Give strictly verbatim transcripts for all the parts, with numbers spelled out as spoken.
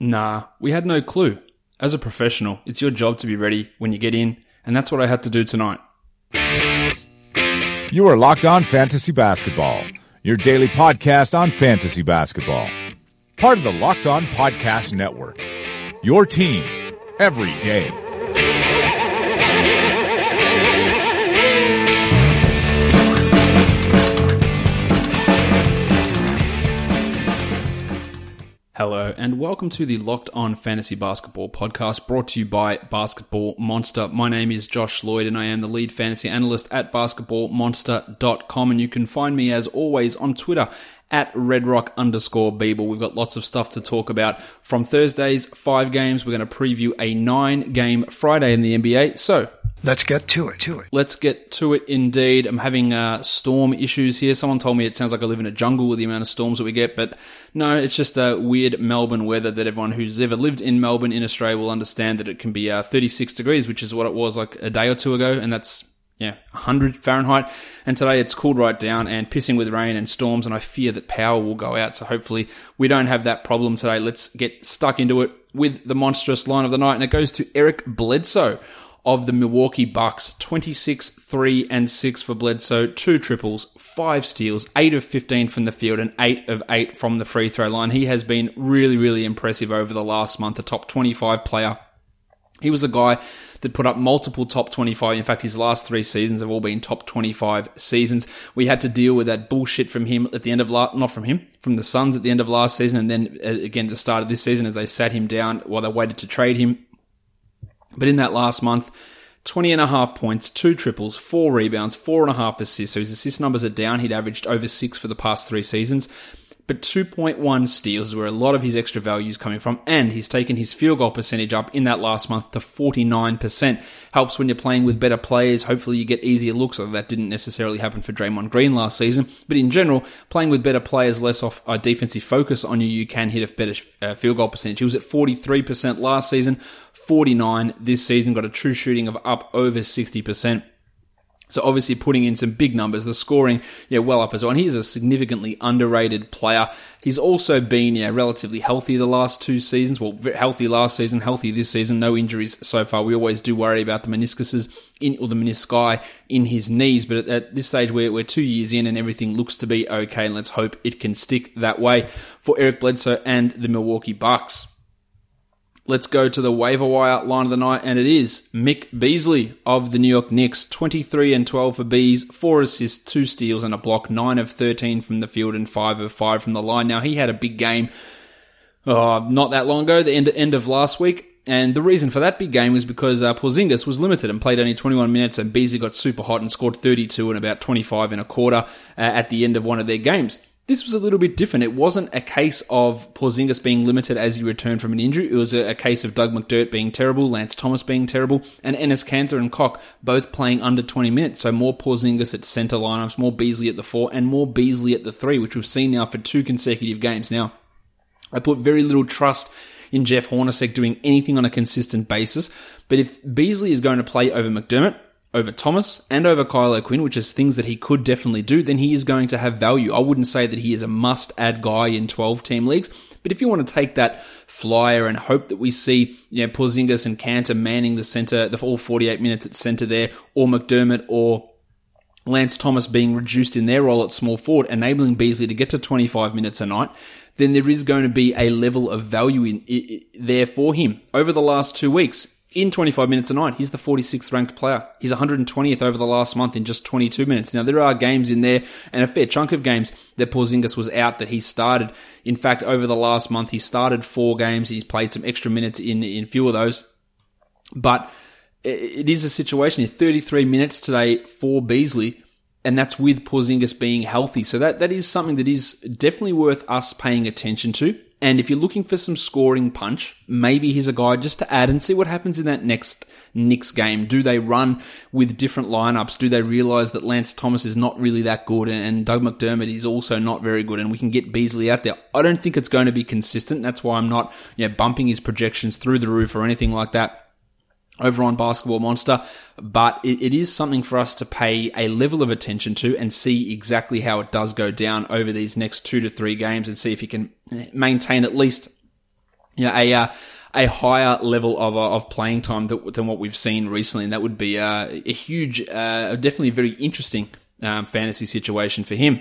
Nah, we had no clue. As a professional, it's your job to be ready when you get in, and that's what I had to do tonight. You are Locked On Fantasy Basketball, your daily podcast on fantasy basketball. Part of the Locked On Podcast Network, your team every day. Hello, and welcome to the Locked On Fantasy Basketball podcast brought to you by Basketball Monster. My name is Josh Lloyd, and I am the lead fantasy analyst at basketball monster dot com, and you can find me, as always, on Twitter at redrock underscore Beeble. We've got lots of stuff to talk about. From Thursday's five games, we're going to preview a nine-game Friday in the N B A, so let's get to it, to it. Let's get to it indeed. I'm having uh, storm issues here. Someone told me it sounds like I live in a jungle with the amount of storms that we get, but no, it's just a uh, weird Melbourne weather that everyone who's ever lived in Melbourne in Australia will understand that it can be uh, thirty-six degrees, which is what it was like a day or two ago, and that's yeah, one hundred Fahrenheit. And today it's cooled right down and pissing with rain and storms, and I fear that power will go out, so hopefully we don't have that problem today. Let's get stuck into it with the monstrous line of the night, and it goes to Eric Bledsoe of the Milwaukee Bucks. twenty-six, three, and six for Bledsoe, two triples, five steals, eight of fifteen from the field, and eight of eight from the free throw line. He has been really, really impressive over the last month, a top twenty-five player. He was a guy that put up multiple top twenty-five. In fact, his last three seasons have all been top twenty-five seasons. We had to deal with that bullshit from him at the end of last, not from him, from the Suns at the end of last season, and then again at the start of this season as they sat him down while they waited to trade him. But in that last month, twenty and a half points, two triples, four rebounds, four and a half assists. So his assist numbers are down. He'd averaged over six for the past three seasons. But two point one steals is where a lot of his extra value is coming from. And he's taken his field goal percentage up in that last month to forty-nine percent. Helps when you're playing with better players. Hopefully you get easier looks. Although that didn't necessarily happen for Draymond Green last season. But in general, playing with better players, less off a defensive focus on you, you can hit a better uh, field goal percentage. He was at forty-three percent last season, forty-nine this season. Got a true shooting of up over sixty percent. So obviously putting in some big numbers, the scoring, yeah, well up as well. And he's a significantly underrated player. He's also been, yeah, relatively healthy the last two seasons. Well, healthy last season, healthy this season, no injuries so far. We always do worry about the meniscuses in, or the menisci in his knees. But at, at this stage, we're, we're two years in and everything looks to be okay. And let's hope it can stick that way for Eric Bledsoe and the Milwaukee Bucks. Let's go to the waiver wire line of the night, and it is Mick Beasley of the New York Knicks. twenty-three and twelve for Bees, four assists, two steals, and a block, nine of thirteen from the field, and five of five from the line. Now, he had a big game uh, not that long ago, the end, end of last week, and the reason for that big game was because uh, Porzingis was limited and played only twenty-one minutes, and Beasley got super hot and scored thirty-two and about twenty-five and a quarter uh, at the end of one of their games. This was a little bit different. It wasn't a case of Porzingis being limited as he returned from an injury. It was a, a case of Doug McDermott being terrible, Lance Thomas being terrible, and Enes Kanter and Koch both playing under twenty minutes. So more Porzingis at center lineups, more Beasley at the four, and more Beasley at the three, which we've seen now for two consecutive games. Now, I put very little trust in Jeff Hornacek doing anything on a consistent basis, but if Beasley is going to play over McDermott, over Thomas, and over Kyle O'Quinn, which is things that he could definitely do, then he is going to have value. I wouldn't say that he is a must-add guy in twelve-team leagues, but if you want to take that flyer and hope that we see, you know, Porzingis and Kanter manning the center, the all forty-eight minutes at center there, or McDermott or Lance Thomas being reduced in their role at small forward, enabling Beasley to get to twenty-five minutes a night, then there is going to be a level of value in, in there for him. Over the last two weeks, in twenty-five minutes a night, he's the forty-sixth ranked player. He's one hundred twentieth over the last month in just twenty-two minutes. Now, there are games in there, and a fair chunk of games, that Porzingis was out that he started. In fact, over the last month, he started four games. He's played some extra minutes in, in few of those. But it is a situation here. thirty-three minutes today for Beasley, and that's with Porzingis being healthy. So that, that is something that is definitely worth us paying attention to. And if you're looking for some scoring punch, maybe he's a guy just to add and see what happens in that next Knicks game. Do they run with different lineups? Do they realize that Lance Thomas is not really that good and Doug McDermott is also not very good and we can get Beasley out there? I don't think it's going to be consistent. That's why I'm not, you know, bumping his projections through the roof or anything like that over on Basketball Monster, but it, it is something for us to pay a level of attention to and see exactly how it does go down over these next two to three games and see if he can maintain at least you know, a uh, a higher level of uh, of playing time than, than what we've seen recently, and that would be uh, a huge, uh, definitely very interesting um, fantasy situation for him.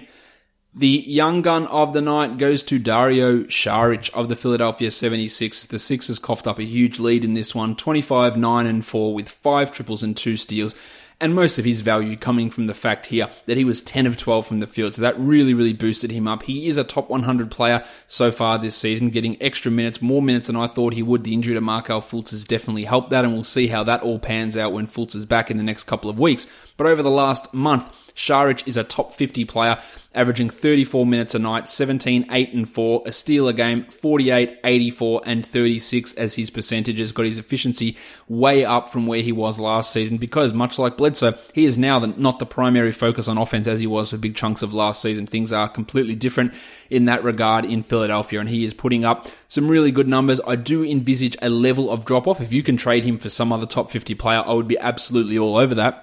The young gun of the night goes to Dario Saric of the Philadelphia seventy-sixers. The Sixers coughed up a huge lead in this one, twenty-five, nine, and four with five triples and two steals, and most of his value coming from the fact here that he was ten of twelve from the field. So that really, really boosted him up. He is a top one hundred player so far this season, getting extra minutes, more minutes than I thought he would. The injury to Markelle Fultz has definitely helped that, and we'll see how that all pans out when Fultz is back in the next couple of weeks. But over the last month, Saric is a top fifty player, averaging thirty-four minutes a night, seventeen, eight, and four, a steal a game, forty-eight, eighty-four, and thirty-six as his percentages. Got his efficiency way up from where he was last season because, much like Bledsoe, he is now the, not the primary focus on offense as he was for big chunks of last season. Things are completely different in that regard in Philadelphia, and he is putting up some really good numbers. I do envisage a level of drop-off. If you can trade him for some other top fifty player, I would be absolutely all over that.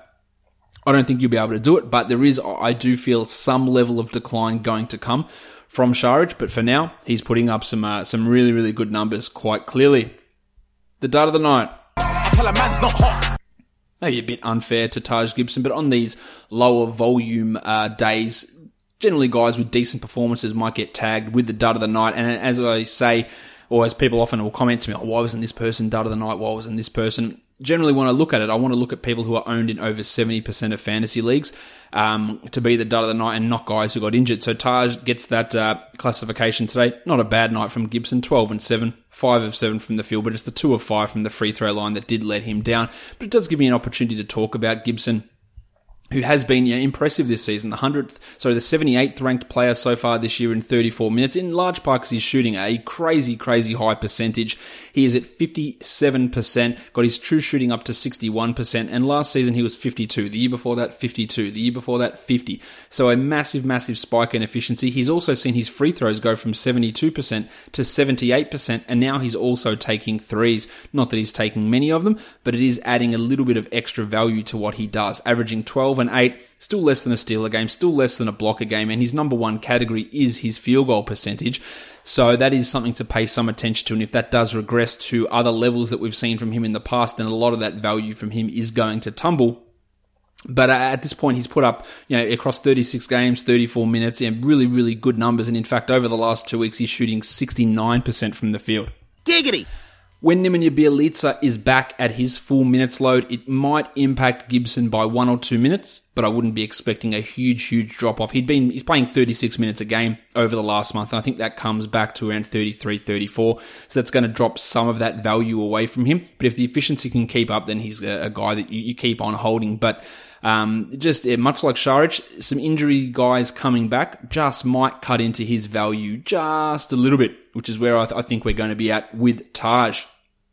I don't think you'll be able to do it, but there is, I do feel, some level of decline going to come from Saric. But for now, he's putting up some uh, some really, really good numbers quite clearly. The dud of the night. I tell a man's not hot. Maybe a bit unfair to Taj Gibson, but on these lower volume uh, days, generally guys with decent performances might get tagged with the dud of the night. And as I say, or as people often will comment to me, oh, why wasn't this person dud of the night? Why wasn't this person? Generally, when I look at it, I want to look at people who are owned in over seventy percent of fantasy leagues um, to be the dud of the night and not guys who got injured. So Taj gets that uh, classification today. Not a bad night from Gibson, twelve and seven, five of seven from the field, but it's the two of five from the free throw line that did let him down. But it does give me an opportunity to talk about Gibson, who has been you know, impressive this season. The hundredth, sorry, the seventy-eighth ranked player so far this year in thirty-four minutes, in large part because he's shooting a crazy, crazy high percentage. He is at fifty-seven percent, got his true shooting up to sixty-one percent, and last season he was fifty-two. The year before that, fifty-two. The year before that, fifty. So a massive, massive spike in efficiency. He's also seen his free throws go from seventy-two percent to seventy-eight percent, and now he's also taking threes. Not that he's taking many of them, but it is adding a little bit of extra value to what he does, averaging twelve and eight, still less than a steal a game, still less than a block a game, and his number one category is his field goal percentage. So that is something to pay some attention to, and if that does regress to other levels that we've seen from him in the past, then a lot of that value from him is going to tumble. But uh, at this point, he's put up, you know, across thirty-six games, thirty-four minutes, and really, really good numbers, and in fact, over the last two weeks, he's shooting sixty-nine percent from the field. Giggity! When Nemanja Bjelica is back at his full minutes load, it might impact Gibson by one or two minutes, but I wouldn't be expecting a huge, huge drop-off. He'd been, he's playing thirty-six minutes a game over the last month, and I think that comes back to around thirty-three, thirty-four, so that's going to drop some of that value away from him. But if the efficiency can keep up, then he's a, a guy that you, you keep on holding. But um, just yeah, much like Saric, some injury guys coming back just might cut into his value just a little bit, which is where I, th- I think we're going to be at with Taj.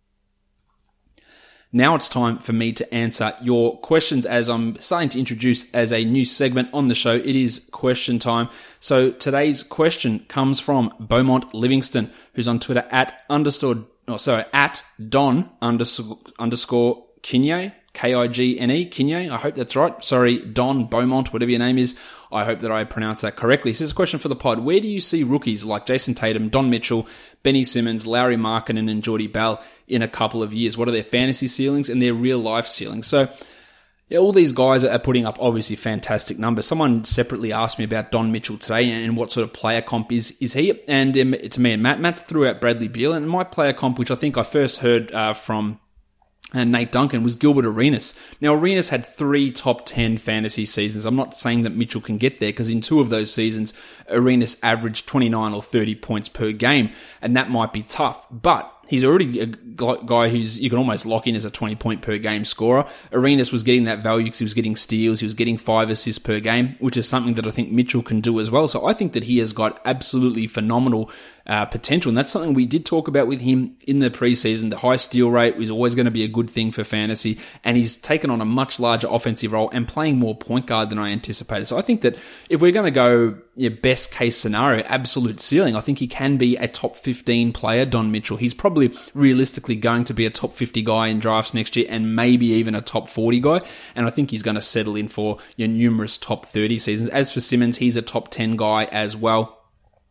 Now it's time for me to answer your questions as I'm starting to introduce as a new segment on the show. It is question time. So today's question comes from Beaumont Livingston, who's on Twitter at underscore, oh, sorry, at Don underscore, underscore Kigne, K I G N E, Kigne. I hope that's right. Sorry, Don Beaumont, whatever your name is. I hope that I pronounced that correctly. This is a question for the pod. Where do you see rookies like Jason Tatum, Don Mitchell, Benny Simmons, Lauri Markkanen, and Jordy Bell in a couple of years? What are their fantasy ceilings and their real life ceilings? So, yeah, all these guys are putting up obviously fantastic numbers. Someone separately asked me about Don Mitchell today and what sort of player comp is, is he? And um, to me and Matt, Matt threw out Bradley Beal, and my player comp, which I think I first heard uh, from and Nate Duncan, was Gilbert Arenas. Now, Arenas had three top ten fantasy seasons. I'm not saying that Mitchell can get there, because in two of those seasons, Arenas averaged twenty-nine or thirty points per game, and that might be tough. But he's already a guy who's you can almost lock in as a twenty point per game scorer. Arenas was getting that value because he was getting steals, he was getting five assists per game, which is something that I think Mitchell can do as well. So I think that he has got absolutely phenomenal uh, potential, and that's something we did talk about with him in the preseason. The high steal rate is always going to be a good thing for fantasy, and he's taken on a much larger offensive role and playing more point guard than I anticipated. So I think that if we're going to go yeah, best case scenario, absolute ceiling, I think he can be a top fifteen player, Don Mitchell. He's probably realistically going to be a top fifty guy in drafts next year, and maybe even a top forty guy. And I think he's going to settle in for your numerous top thirty seasons. As for Simmons, he's a top ten guy as well.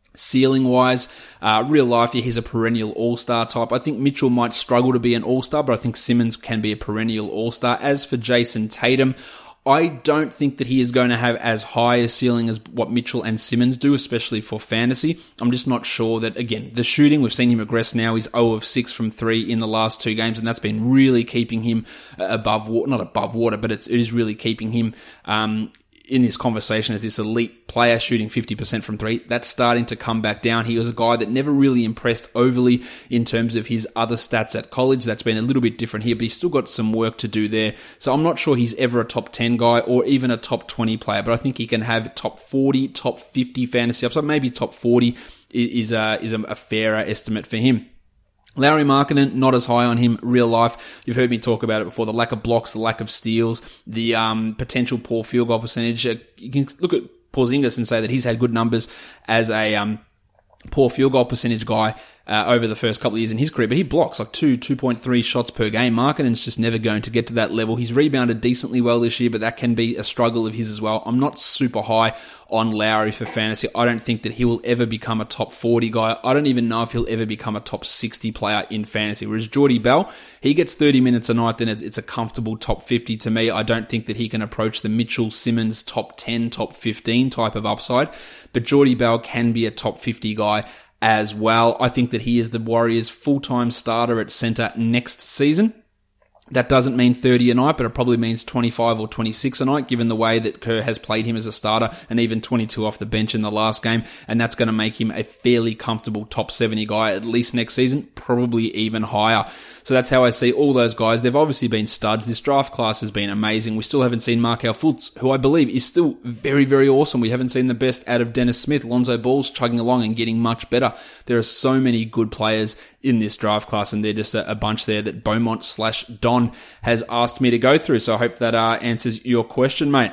Ceiling-wise, uh, real life, yeah, he's a perennial all-star type. I think Mitchell might struggle to be an all-star, but I think Simmons can be a perennial all-star. As for Jason Tatum, I don't think that he is going to have as high a ceiling as what Mitchell and Simmons do, especially for fantasy. I'm just not sure that, again, the shooting, we've seen him regress now. He's zero of six from three in the last two games, and that's been really keeping him above water, not above water, but it's, it is really keeping him um, in this conversation as this elite player shooting fifty percent from three. That's starting to come back down. He was a guy that never really impressed overly in terms of his other stats at college. That's been a little bit different here, but he's still got some work to do there. So I'm not sure he's ever a top ten guy or even a top twenty player, but I think he can have top forty, top fifty fantasy upside. Maybe top forty is a, is a fairer estimate for him. Lauri Markkanen, not as high on him, real life. You've heard me talk about it before. The lack of blocks, the lack of steals, the um, potential poor field goal percentage. Uh, you can look at Porzingis and say that he's had good numbers as a um, poor field goal percentage guy uh, over the first couple of years in his career, but he blocks like two, two point three shots per game. Markkanen's just never going to get to that level. He's rebounded decently well this year, but that can be a struggle of his as well. I'm not super high on Lowry for fantasy. I don't think that he will ever become a top forty guy. I don't even know if he'll ever become a top sixty player in fantasy. Whereas Jordy Bell, he gets thirty minutes a night, then it's a comfortable top fifty to me. I don't think that he can approach the Mitchell Simmons top ten, top fifteen type of upside, but Jordy Bell can be a top fifty guy as well. I think that he is the Warriors' full-time starter at center next season. That doesn't mean thirty a night, but it probably means twenty-five or twenty-six a night, given the way that Kerr has played him as a starter, and even twenty-two off the bench in the last game. And that's going to make him a fairly comfortable top seventy guy, at least next season, probably even higher. So that's how I see all those guys. They've obviously been studs. This draft class has been amazing. We still haven't seen Markelle Fultz, who I believe is still very, very awesome. We haven't seen the best out of Dennis Smith. Lonzo Ball's chugging along and getting much better. There are so many good players in this draft class, and they're just a, a bunch there that Beaumont slash Don has asked me to go through. So I hope that uh, answers your question, mate.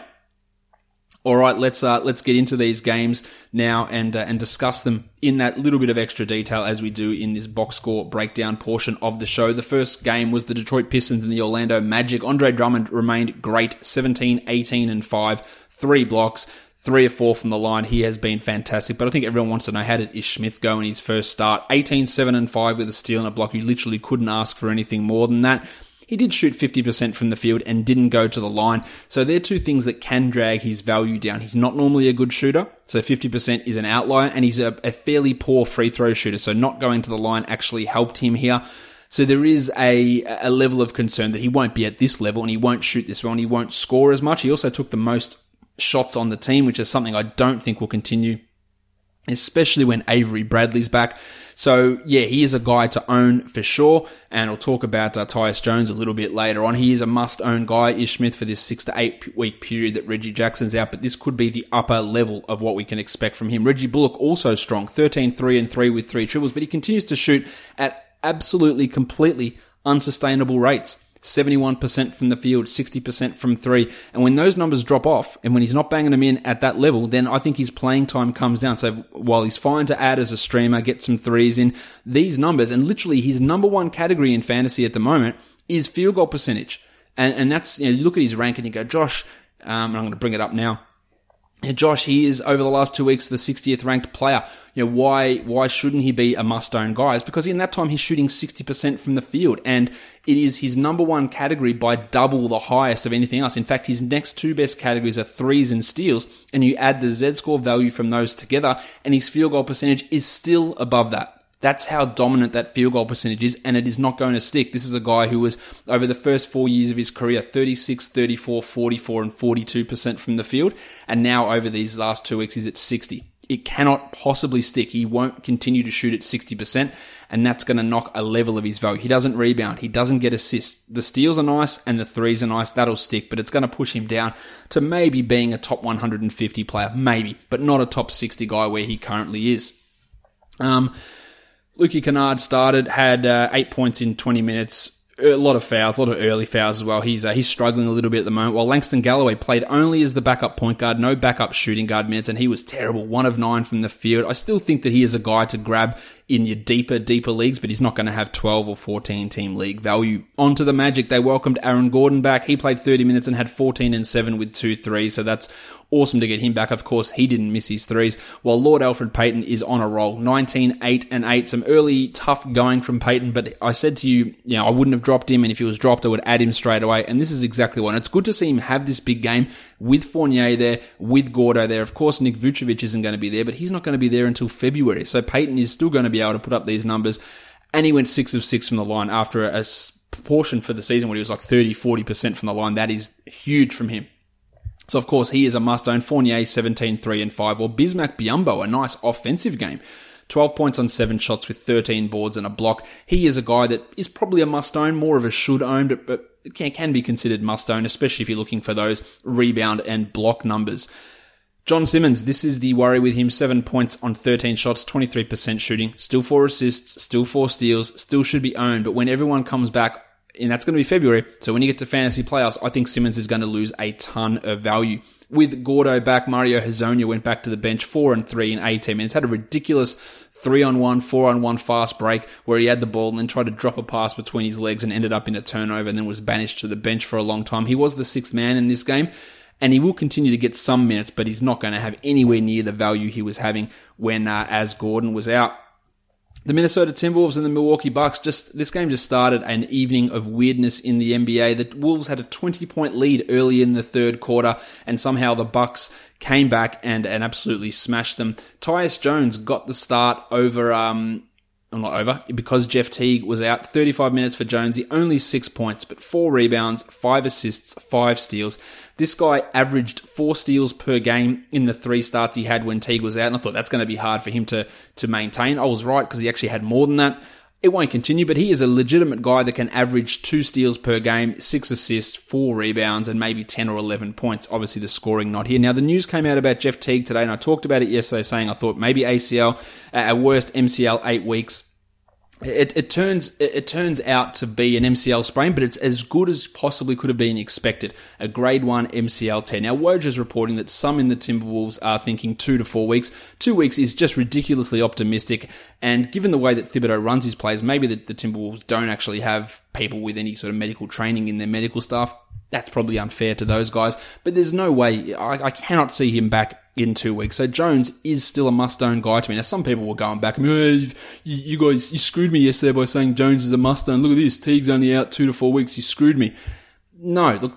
All right, let's uh, let's get into these games now and uh, and discuss them in that little bit of extra detail as we do in this box score breakdown portion of the show. The first game was the Detroit Pistons and the Orlando Magic. Andre Drummond remained great, seventeen, eighteen, and five, three blocks, three or four from the line. He has been fantastic, but I think everyone wants to know, how did Ish Smith go in his first start? eighteen, seven, and five with a steal and a block. You literally couldn't ask for anything more than that. He did shoot fifty percent from the field and didn't go to the line. So they're two things that can drag his value down. He's not normally a good shooter, so fifty percent is an outlier, and he's a, a fairly poor free throw shooter, so not going to the line actually helped him here. So there is a, a level of concern that he won't be at this level, and he won't shoot this well, and he won't score as much. He also took the most shots on the team, which is something I don't think will continue, especially when Avery Bradley's back. So, yeah, he is a guy to own for sure, and I'll talk about uh, Tyus Jones a little bit later on. He is a must-own guy, Ish Smith, for this six to eight week period that Reggie Jackson's out, but this could be the upper level of what we can expect from him. Reggie Bullock also strong, thirteen, three, and three with three triples, but he continues to shoot at absolutely, completely unsustainable rates. seventy-one percent from the field, sixty percent from three. And when those numbers drop off, and when he's not banging them in at that level, then I think his playing time comes down. So while he's fine to add as a streamer, get some threes in, these numbers, and literally his number one category in fantasy at the moment is field goal percentage. And, and that's, you know, you look at his rank and you go, Josh, um, and I'm going to bring it up now. Josh, he is over the last two weeks the sixtieth ranked player. You know, why why shouldn't he be a must-own guy? It's because in that time he's shooting sixty percent from the field, and it is his number one category by double the highest of anything else. In fact, his next two best categories are threes and steals, and you add the Z-score value from those together, and his field goal percentage is still above that. That's how dominant that field goal percentage is, and it is not going to stick. This is a guy who was, over the first four years of his career, thirty-six, thirty-four, forty-four, and forty-two percent from the field, and now over these last two weeks he's at sixty. It cannot possibly stick. He won't continue to shoot at sixty percent, and that's going to knock a level of his value. He doesn't rebound. He doesn't get assists. The steals are nice, and the threes are nice. That'll stick, but it's going to push him down to maybe being a top one hundred fifty player, maybe, but not a top sixty guy where he currently is. Um... Luke Kennard started, had uh, eight points in twenty minutes, a lot of fouls, a lot of early fouls as well. He's uh, he's struggling a little bit at the moment, while Langston Galloway played only as the backup point guard, no backup shooting guard minutes, and he was terrible, one of nine from the field. I still think that he is a guy to grab in your deeper, deeper leagues, but he's not going to have twelve or fourteen team league value. Onto the Magic, they welcomed Aaron Gordon back. He played thirty minutes and had fourteen and seven with two threes, so that's awesome to get him back. Of course, he didn't miss his threes, while Lord Alfred Payton is on a roll. nineteen, eight, and eight. Some early tough going from Payton, but I said to you, you know, I wouldn't have dropped him, and if he was dropped, I would add him straight away, and this is exactly one. It's good to see him have this big game with Fournier there, with Gordo there. Of course, Nick Vucevic isn't going to be there, but he's not going to be there until February, so Payton is still going to be able to put up these numbers, and he went six of six from the line after a, a portion for the season where he was like thirty, forty percent from the line. That is huge from him. So, of course, he is a must-own. Fournier, seventeen, three, and five. Or Bismack Biyombo, a nice offensive game. twelve points on seven shots with thirteen boards and a block. He is a guy that is probably a must-own, more of a should-own, but, but can, can be considered must-own, especially if you're looking for those rebound and block numbers. John Simmons, this is the worry with him. seven points on thirteen shots, twenty-three percent shooting. Still four assists, still four steals, still should be owned. But when everyone comes back, and that's going to be February, so when you get to fantasy playoffs, I think Simmons is going to lose a ton of value. With Gordo back, Mario Hezonja went back to the bench, four and three in eighteen minutes. Had a ridiculous three on one, four on one fast break where he had the ball and then tried to drop a pass between his legs and ended up in a turnover and then was banished to the bench for a long time. He was the sixth man in this game, and he will continue to get some minutes, but he's not going to have anywhere near the value he was having when uh, as Gordon was out. The Minnesota Timberwolves and the Milwaukee Bucks, just this game just started an evening of weirdness in the N B A. The Wolves had a twenty-point lead early in the third quarter, and somehow the Bucks came back and, and absolutely smashed them. Tyus Jones got the start over, um, not over, because Jeff Teague was out. thirty-five minutes for Jonesy, only six points, but four rebounds, five assists, five steals. This guy averaged four steals per game in the three starts he had when Teague was out, and I thought that's going to be hard for him to, to maintain. I was right, because he actually had more than that. It won't continue, but he is a legitimate guy that can average two steals per game, six assists, four rebounds, and maybe ten or eleven points. Obviously, the scoring not here. Now, the news came out about Jeff Teague today, and I talked about it yesterday, saying I thought maybe A C L, at worst M C L, eight weeks. It, it turns it, it turns out to be an M C L sprain, but it's as good as possibly could have been expected. A grade one M C L tear. Now, Woj is reporting that some in the Timberwolves are thinking two to four weeks. Two weeks is just ridiculously optimistic, and given the way that Thibodeau runs his plays, maybe the, the Timberwolves don't actually have people with any sort of medical training in their medical staff. That's probably unfair to those guys, but there's no way, I, I cannot see him back in two weeks. So Jones is still a must-own guy to me. Now, some people were going back and hey, you, you guys, you screwed me yesterday by saying Jones is a must-own. Look at this, Teague's only out two to four weeks. You screwed me. No, look,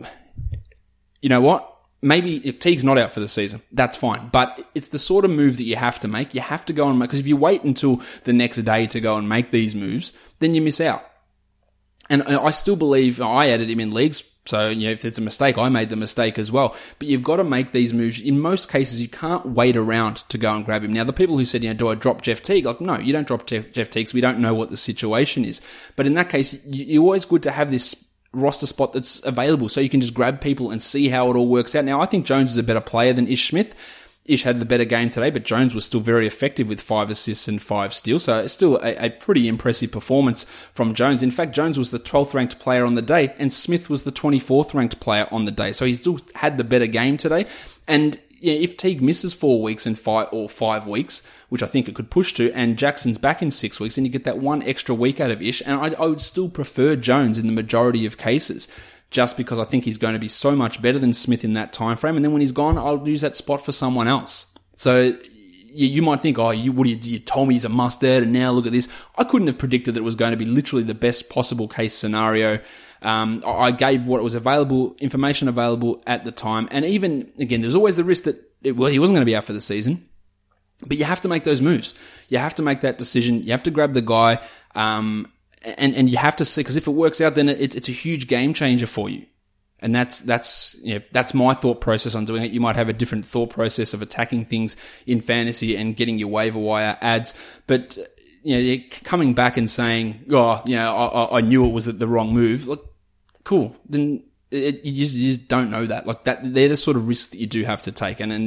you know what? Maybe if Teague's not out for the season, that's fine. But it's the sort of move that you have to make. You have to go and make, because if you wait until the next day to go and make these moves, then you miss out. And I still believe I added him in leagues. So, you know, if it's a mistake, I made the mistake as well. But you've got to make these moves. In most cases, you can't wait around to go and grab him. Now, the people who said, you know, do I drop Jeff Teague? Like, no, you don't drop Jeff, Jeff Teague because we don't know what the situation is. But in that case, you're always good to have this roster spot that's available so you can just grab people and see how it all works out. Now, I think Jones is a better player than Ish Smith. Ish had the better game today, but Jones was still very effective with five assists and five steals. So it's still a, a pretty impressive performance from Jones. In fact, Jones was the twelfth ranked player on the day, and Smith was the twenty-fourth ranked player on the day. So he still had the better game today. And yeah, if Teague misses four weeks and five or five weeks, which I think it could push to, and Jackson's back in six weeks, and you get that one extra week out of Ish, and I, I would still prefer Jones in the majority of cases, just because I think he's going to be so much better than Smith in that time frame. And then when he's gone, I'll use that spot for someone else. So you, you might think, oh, you, what, you, you told me he's a must-add, and now look at this. I couldn't have predicted that it was going to be literally the best possible case scenario. Um, I gave what was available, information available at the time. And even, again, there's always the risk that, it, well, he wasn't going to be out for the season. But you have to make those moves. You have to make that decision. You have to grab the guy. Um, And and you have to see, because if it works out, then it, it's a huge game changer for you. And that's that's you know, that's my thought process on doing it. You might have a different thought process of attacking things in fantasy and getting your waiver wire ads. But you know, coming back and saying, "Oh, you know, I, I knew it was the wrong move." Look, cool. Then it, you, just, you just don't know that. Like that, they're the sort of risks that you do have to take. And and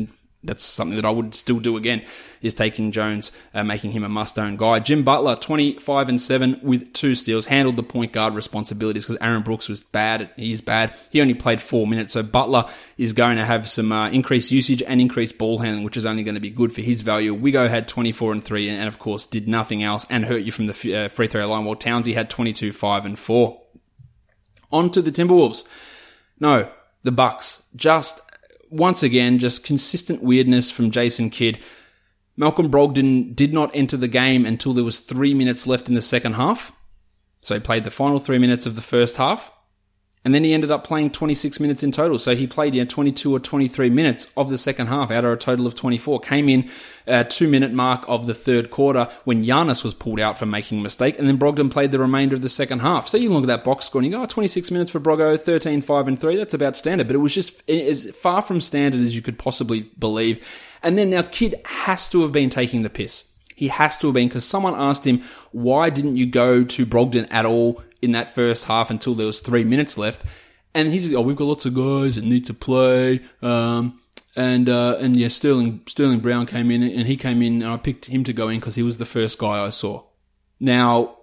that's something that I would still do again, is taking Jones, uh, making him a must-own guy. Jim Butler, twenty-five and seven with two steals, handled the point guard responsibilities because Aaron Brooks was bad. He's bad. He only played four minutes, so Butler is going to have some uh, increased usage and increased ball handling, which is only going to be good for his value. Wigo had twenty-four and three, and of course did nothing else and hurt you from the uh, free throw line, while Townsy had twenty-two, five and four. On to the Timberwolves. No, the Bucks. Just, once again, just consistent weirdness from Jason Kidd. Malcolm Brogdon did not enter the game until there was three minutes left in the second half. So he played the final three minutes of the first half. And then he ended up playing twenty-six minutes in total. So he played, you know, twenty-two or twenty-three minutes of the second half out of a total of twenty-four. Came in uh, two-minute mark of the third quarter when Giannis was pulled out for making a mistake. And then Brogdon played the remainder of the second half. So you look at that box score and you go, oh, twenty-six minutes for Brogo, thirteen, five and three. That's about standard. But it was just as far from standard as you could possibly believe. And then now Kidd has to have been taking the piss. He has to have been, because someone asked him, why didn't you go to Brogdon at all in that first half until there was three minutes left? And he's like, oh, we've got lots of guys that need to play. Um, and, uh, and yeah, Sterling, Sterling Brown came in and he came in and I picked him to go in because he was the first guy I saw. Now,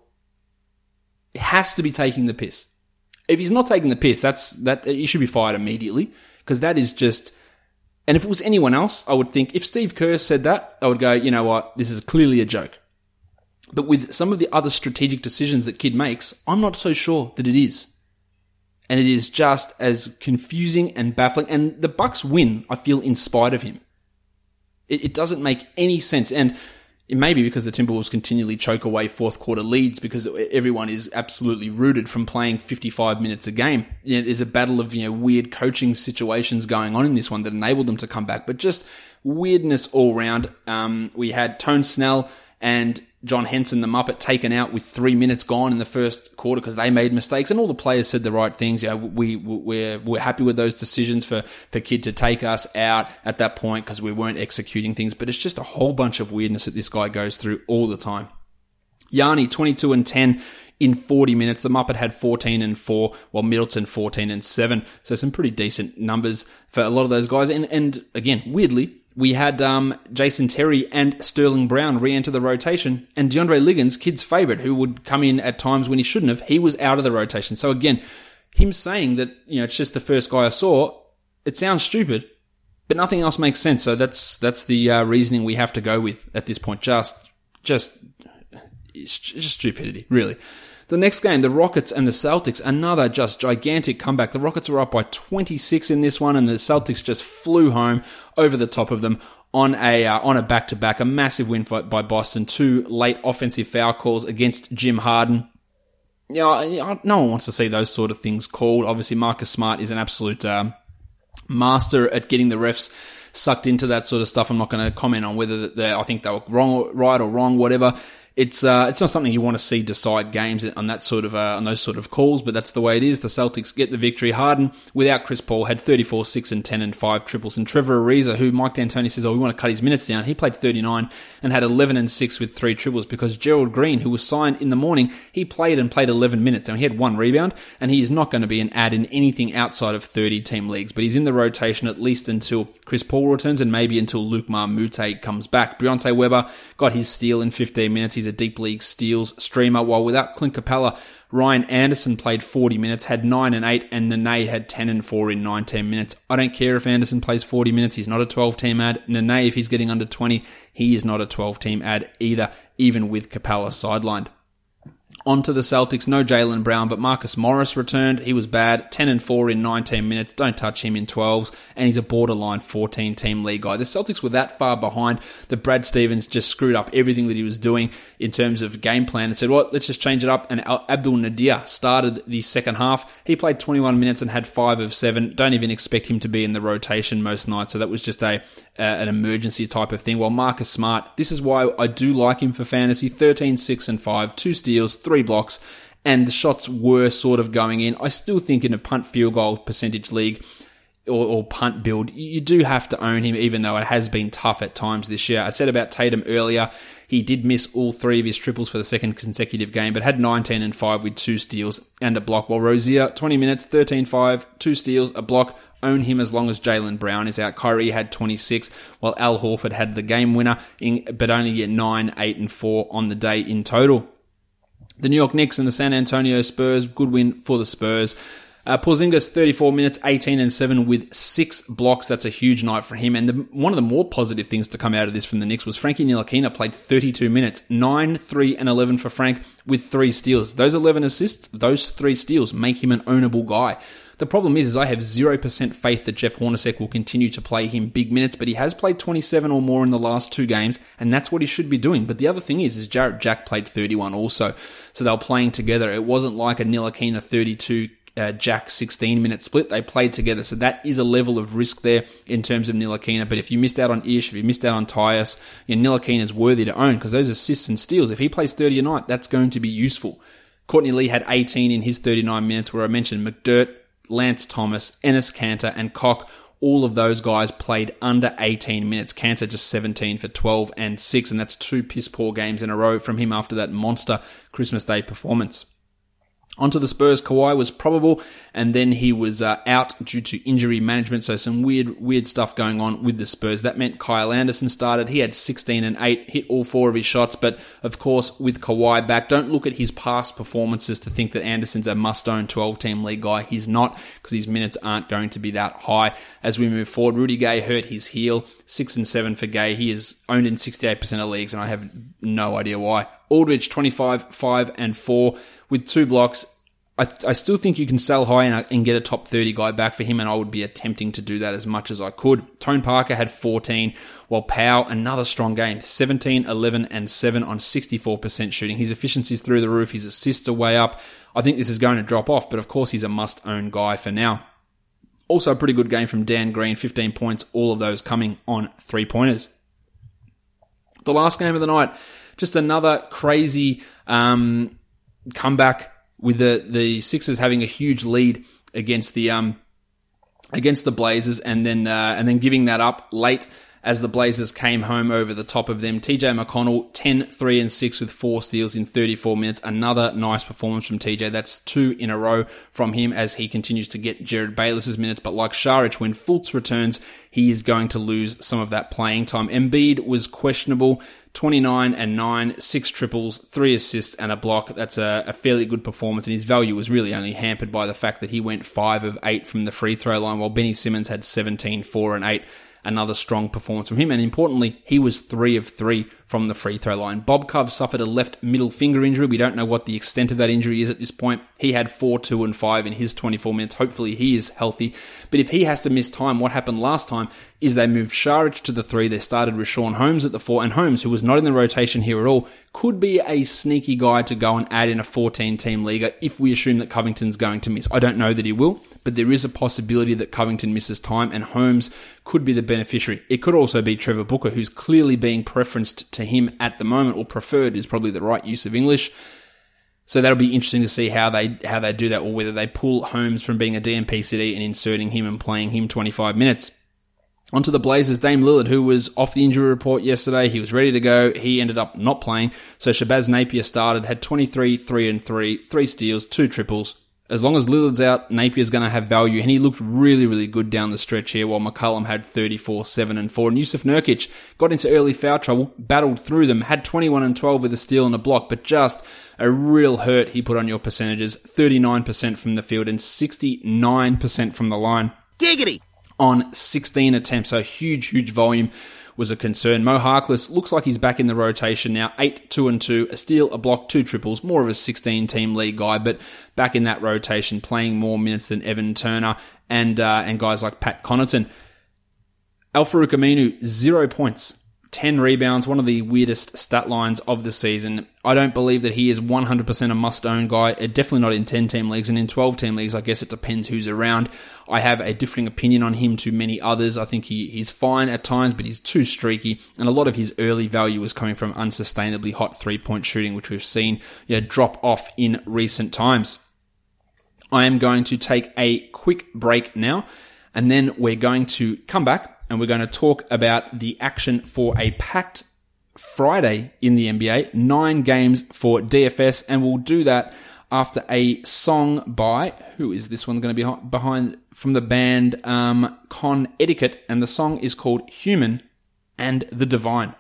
it has to be taking the piss. If he's not taking the piss, that's, that, he should be fired immediately, because that is just, and if it was anyone else, I would think, if Steve Kerr said that, I would go, you know what, this is clearly a joke. But with some of the other strategic decisions that Kidd makes, I'm not so sure that it is. And it is just as confusing and baffling. And the Bucks win, I feel, in spite of him. It, it doesn't make any sense. And it may be because the Timberwolves continually choke away fourth quarter leads because everyone is absolutely rooted from playing fifty-five minutes a game. You know, there's a battle of, you know, weird coaching situations going on in this one that enabled them to come back. But just weirdness all round. Um, we had Tone Snell and John Henson, the Muppet, taken out with three minutes gone in the first quarter because they made mistakes, and all the players said the right things. You know, we, we're, we're happy with those decisions for, for Kidd to take us out at that point because we weren't executing things, but it's just a whole bunch of weirdness that this guy goes through all the time. Yanni, twenty-two and ten in forty minutes. The Muppet had fourteen and four, while Middleton fourteen and seven. So some pretty decent numbers for a lot of those guys. And, and again, weirdly, we had um, Jason Terry and Sterling Brown re-enter the rotation, and DeAndre Liggins, Kidd's favourite, who would come in at times when he shouldn't have, he was out of the rotation. So again, him saying that, you know, it's just the first guy I saw, it sounds stupid, but nothing else makes sense. So that's that's the uh, reasoning we have to go with at this point. Just, just, it's just stupidity, really. The next game, the Rockets and the Celtics, another just gigantic comeback. The Rockets were up by twenty-six in this one, and the Celtics just flew home over the top of them on a uh, on a back-to-back, a massive win by Boston. Two late offensive foul calls against Jim Harden. Yeah, you know, no one wants to see those sort of things called. Obviously, Marcus Smart is an absolute um, master at getting the refs sucked into that sort of stuff. I'm not going to comment on whether they, I think they were wrong, right or wrong, whatever. It's uh, it's not something you want to see decide games on that sort of uh, on those sort of calls, but that's the way it is. The Celtics get the victory. Harden, without Chris Paul, had thirty-four, six, and ten, and five triples. And Trevor Ariza, who Mike D'Antoni says, oh, we want to cut his minutes down, he played thirty-nine and had eleven and six with three triples, because Gerald Green, who was signed in the morning, he played and played eleven minutes, and he had one rebound, and he is not going to be an add in anything outside of thirty-team leagues, but he's in the rotation at least until Chris Paul returns, and maybe until Luke Marmute comes back. Bronte Weber got his steal in fifteen minutes. He's a deep league steals streamer, while without Clint Capella, Ryan Anderson played forty minutes, had nine and eight, and Nene had ten and four in nineteen minutes. I don't care if Anderson plays forty minutes. He's not a twelve-team ad. Nene, if he's getting under twenty, he is not a twelve-team ad either, even with Capella sidelined. On to the Celtics, no Jaylen Brown, but Marcus Morris returned. He was bad, ten and four in nineteen minutes. Don't touch him in twelves, and he's a borderline fourteen-team league guy. The Celtics were that far behind that Brad Stevens just screwed up everything that he was doing in terms of game plan and said, well, let's just change it up. And Abdul Nadir started the second half. He played twenty-one minutes and had five of seven. Don't even expect him to be in the rotation most nights, so that was just a uh, an emergency type of thing. While Marcus Smart, this is why I do like him for fantasy, thirteen, six, and five, two steals, three blocks, and the shots were sort of going in. I still think in a punt field goal percentage league, or, or punt build, you do have to own him, even though it has been tough at times this year. I said about Tatum earlier, he did miss all three of his triples for the second consecutive game, but had nineteen and five with two steals and a block, while Rozier, twenty minutes, thirteen five, two steals, a block. Own him as long as Jaylen Brown is out. Kyrie had twenty-six, while Al Horford had the game winner, in, but only at nine, eight, and four on the day in total. The New York Knicks and the San Antonio Spurs, good win for the Spurs. Uh, Porzingis, thirty-four minutes, eighteen and seven with six blocks. That's a huge night for him. And the, one of the more positive things to come out of this from the Knicks was Frankie Ntilikina played thirty-two minutes, nine, three, and eleven for Frank with three steals. Those eleven assists, those three steals make him an ownable guy. The problem is, is I have zero percent faith that Jeff Hornacek will continue to play him big minutes, but he has played twenty-seven or more in the last two games, and that's what he should be doing. But the other thing is, is Jarrett Jack played thirty-one also, so they were playing together. It wasn't like a Ntilikina thirty-two, uh, Jack sixteen minute split. They played together, so that is a level of risk there in terms of Ntilikina. But if you missed out on Ish, if you missed out on Tyus, you know, Ntilikina is worthy to own, because those assists and steals, if he plays thirty a night, that's going to be useful. Courtney Lee had eighteen in his thirty-nine minutes, where I mentioned McDirt, Lance Thomas, Enes Kanter, and Koch. All of those guys played under eighteen minutes. Kanter just seventeen for twelve and six, and that's two piss-poor games in a row from him after that monster Christmas Day performance. Onto the Spurs, Kawhi was probable, and then he was uh, out due to injury management, so some weird weird stuff going on with the Spurs. That meant Kyle Anderson started. He had sixteen and eight, hit all four of his shots, but of course, with Kawhi back, don't look at his past performances to think that Anderson's a must-own twelve-team league guy. He's not, because his minutes aren't going to be that high. As we move forward, Rudy Gay hurt his heel, six and seven for Gay. He is owned in sixty-eight percent of leagues, and I have no idea why. Aldridge, twenty-five, five, and four with two blocks. I, th- I still think you can sell high and, and get a top thirty guy back for him, and I would be attempting to do that as much as I could. Tone Parker had fourteen, while Powell, another strong game, seventeen, eleven, and seven on sixty-four percent shooting. His efficiency's through the roof, his assists are way up. I think this is going to drop off, but of course he's a must-own guy for now. Also a pretty good game from Dan Green, fifteen points, all of those coming on three-pointers. The last game of the night, just another crazy um, comeback, with the, the Sixers having a huge lead against the um against the Blazers, and then uh, and then giving that up late as the Blazers came home over the top of them. T J McConnell, ten, three, and six with four steals in thirty-four minutes. Another nice performance from T J. That's two in a row from him as he continues to get Jared Bayless's minutes. But like Šarić, when Fultz returns, he is going to lose some of that playing time. Embiid was questionable. twenty-nine and nine, six triples, three assists, and a block. That's a, a fairly good performance, and his value was really only hampered by the fact that he went five of eight from the free throw line, while Benny Simmons had seventeen, four, and eight. Another strong performance from him, and importantly, he was three of three from the free throw line. Bob Cove suffered a left middle finger injury. We don't know what the extent of that injury is at this point. He had four, two, and five in his twenty-four minutes. Hopefully he is healthy. But if he has to miss time, what happened last time is they moved Šarić to the three. They started Richaun Holmes at the four, and Holmes, who was not in the rotation here at all, could be a sneaky guy to go and add in a fourteen-team league if we assume that Covington's going to miss. I don't know that he will, but there is a possibility that Covington misses time, and Holmes could be the beneficiary. It could also be Trevor Booker, who's clearly being preferenced to him at the moment, or preferred is probably the right use of English. So that'll be interesting to see how they how they do that, or whether they pull Holmes from being a D M P C D and inserting him and playing him twenty-five minutes. Onto the Blazers, Dame Lillard, who was off the injury report yesterday. He was ready to go. He ended up not playing. So Shabazz Napier started, had twenty-three, three, and three, three steals, two triples. As long as Lillard's out, Napier's going to have value, and he looked really, really good down the stretch here, while McCollum had thirty-four, seven, and four. And Yusuf Nurkic got into early foul trouble, battled through them, had twenty-one and twelve with a steal and a block, but just a real hurt he put on your percentages. thirty-nine percent from the field and sixty-nine percent from the line. Giggity! On sixteen attempts, so huge, huge volume was a concern. Mo Harkless looks like he's back in the rotation now. eight, two, and two, a steal, a block, two triples, more of a sixteen-team league guy, but back in that rotation, playing more minutes than Evan Turner and uh, and guys like Pat Connaughton. Al-Farouq Aminu, zero points, ten rebounds, one of the weirdest stat lines of the season. I don't believe that he is one hundred percent a must-own guy, definitely not in ten-team leagues, and in twelve-team leagues, I guess it depends who's around. I have a differing opinion on him to many others. I think he, he's fine at times, but he's too streaky, and a lot of his early value is coming from unsustainably hot three-point shooting, which we've seen yeah, drop off in recent times. I am going to take a quick break now. And then we're going to come back and we're going to talk about the action for a packed Friday in the N B A, nine games for D F S, and we'll do that after a song by, who is this one going to be behind, from the band um, Con Etiquette, and the song is called Human and the Divine.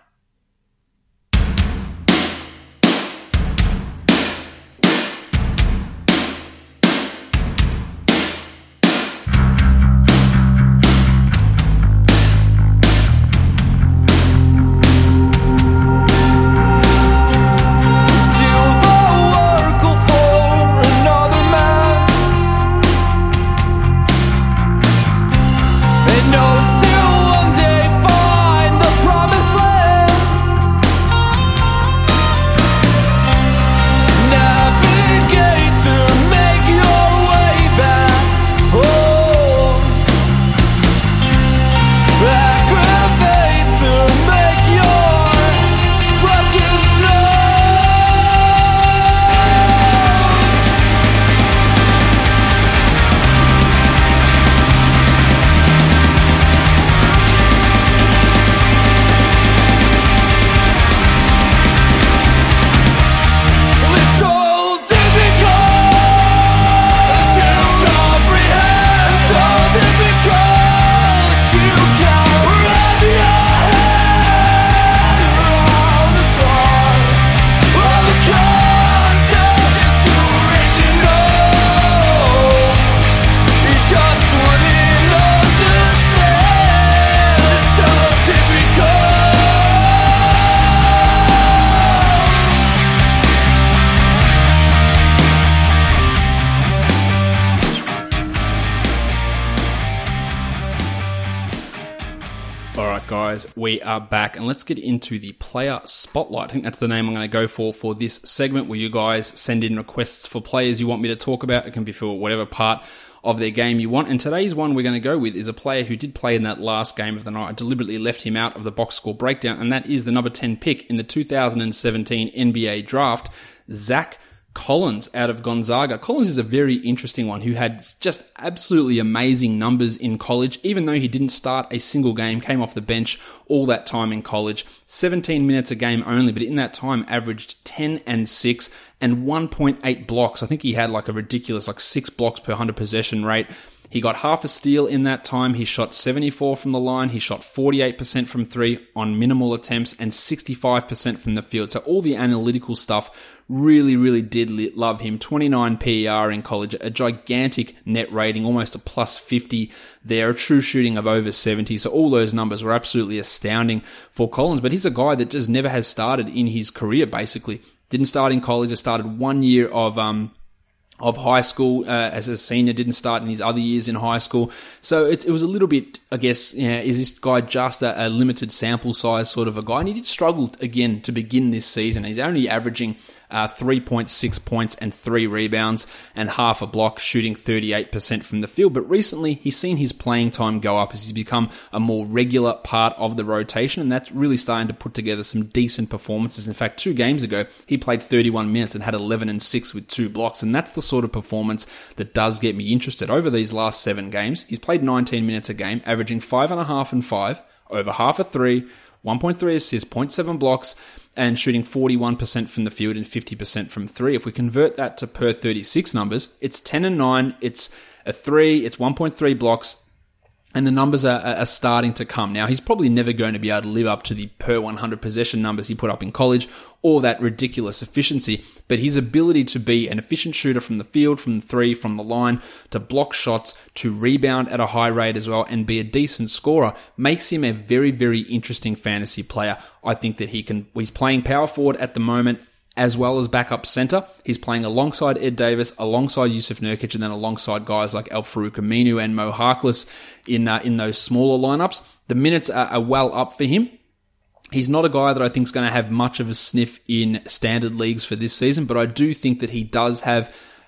We are back, and let's get into the player spotlight. I think that's the name I'm going to go for for this segment, where you guys send in requests for players you want me to talk about. It can be for whatever part of their game you want. And today's one we're going to go with is a player who did play in that last game of the night. I deliberately left him out of the box score breakdown, and that is the number ten pick in the two thousand seventeen N B A draft, Zach Collins out of Gonzaga. Collins is a very interesting one who had just absolutely amazing numbers in college, even though he didn't start a single game, came off the bench all that time in college. seventeen minutes a game only, but in that time averaged ten and six and one point eight blocks. I think he had like a ridiculous like six blocks per one hundred possession rate. He got half a steal in that time. He shot seventy-four from the line. He shot forty-eight percent from three on minimal attempts and sixty-five percent from the field. So all the analytical stuff really, really did love him. twenty-nine P E R in college, a gigantic net rating, almost a plus fifty there, a true shooting of over seventy. So all those numbers were absolutely astounding for Collins. But he's a guy that just never has started in his career, basically. Didn't start in college. Just started one year of... um. of high school uh, as a senior, didn't start in his other years in high school. So it, it was a little bit, I guess, you know, is this guy just a, a limited sample size sort of a guy? And he did struggle again to begin this season. He's only averaging uh, three point six points and three rebounds and half a block, shooting thirty-eight percent from the field. But recently, he's seen his playing time go up as he's become a more regular part of the rotation, and that's really starting to put together some decent performances. In fact, two games ago, he played thirty-one minutes and had eleven and six with two blocks, and that's the sort of performance that does get me interested. Over these last seven games, he's played nineteen minutes a game, averaging five and a half and five, over half a three, one point three assists, zero point seven blocks, and shooting forty-one percent from the field and fifty percent from three. If we convert that to per thirty-six numbers, it's ten and nine, it's a three, it's one point three blocks, and the numbers are, are starting to come. Now, he's probably never going to be able to live up to the per one hundred possession numbers he put up in college or that ridiculous efficiency, but his ability to be an efficient shooter from the field, from the three, from the line, to block shots, to rebound at a high rate as well, and be a decent scorer makes him a very, very interesting fantasy player. I think that he can, he's playing power forward at the moment, as well as backup center. He's playing alongside Ed Davis, alongside Yusuf Nurkic, and then alongside guys like Al-Farouq Aminu and Mo Harkless in uh, in those smaller lineups. The minutes are, are well up for him. He's not a guy that I think is going to have much of a sniff in standard leagues for this season, but I do think that he does have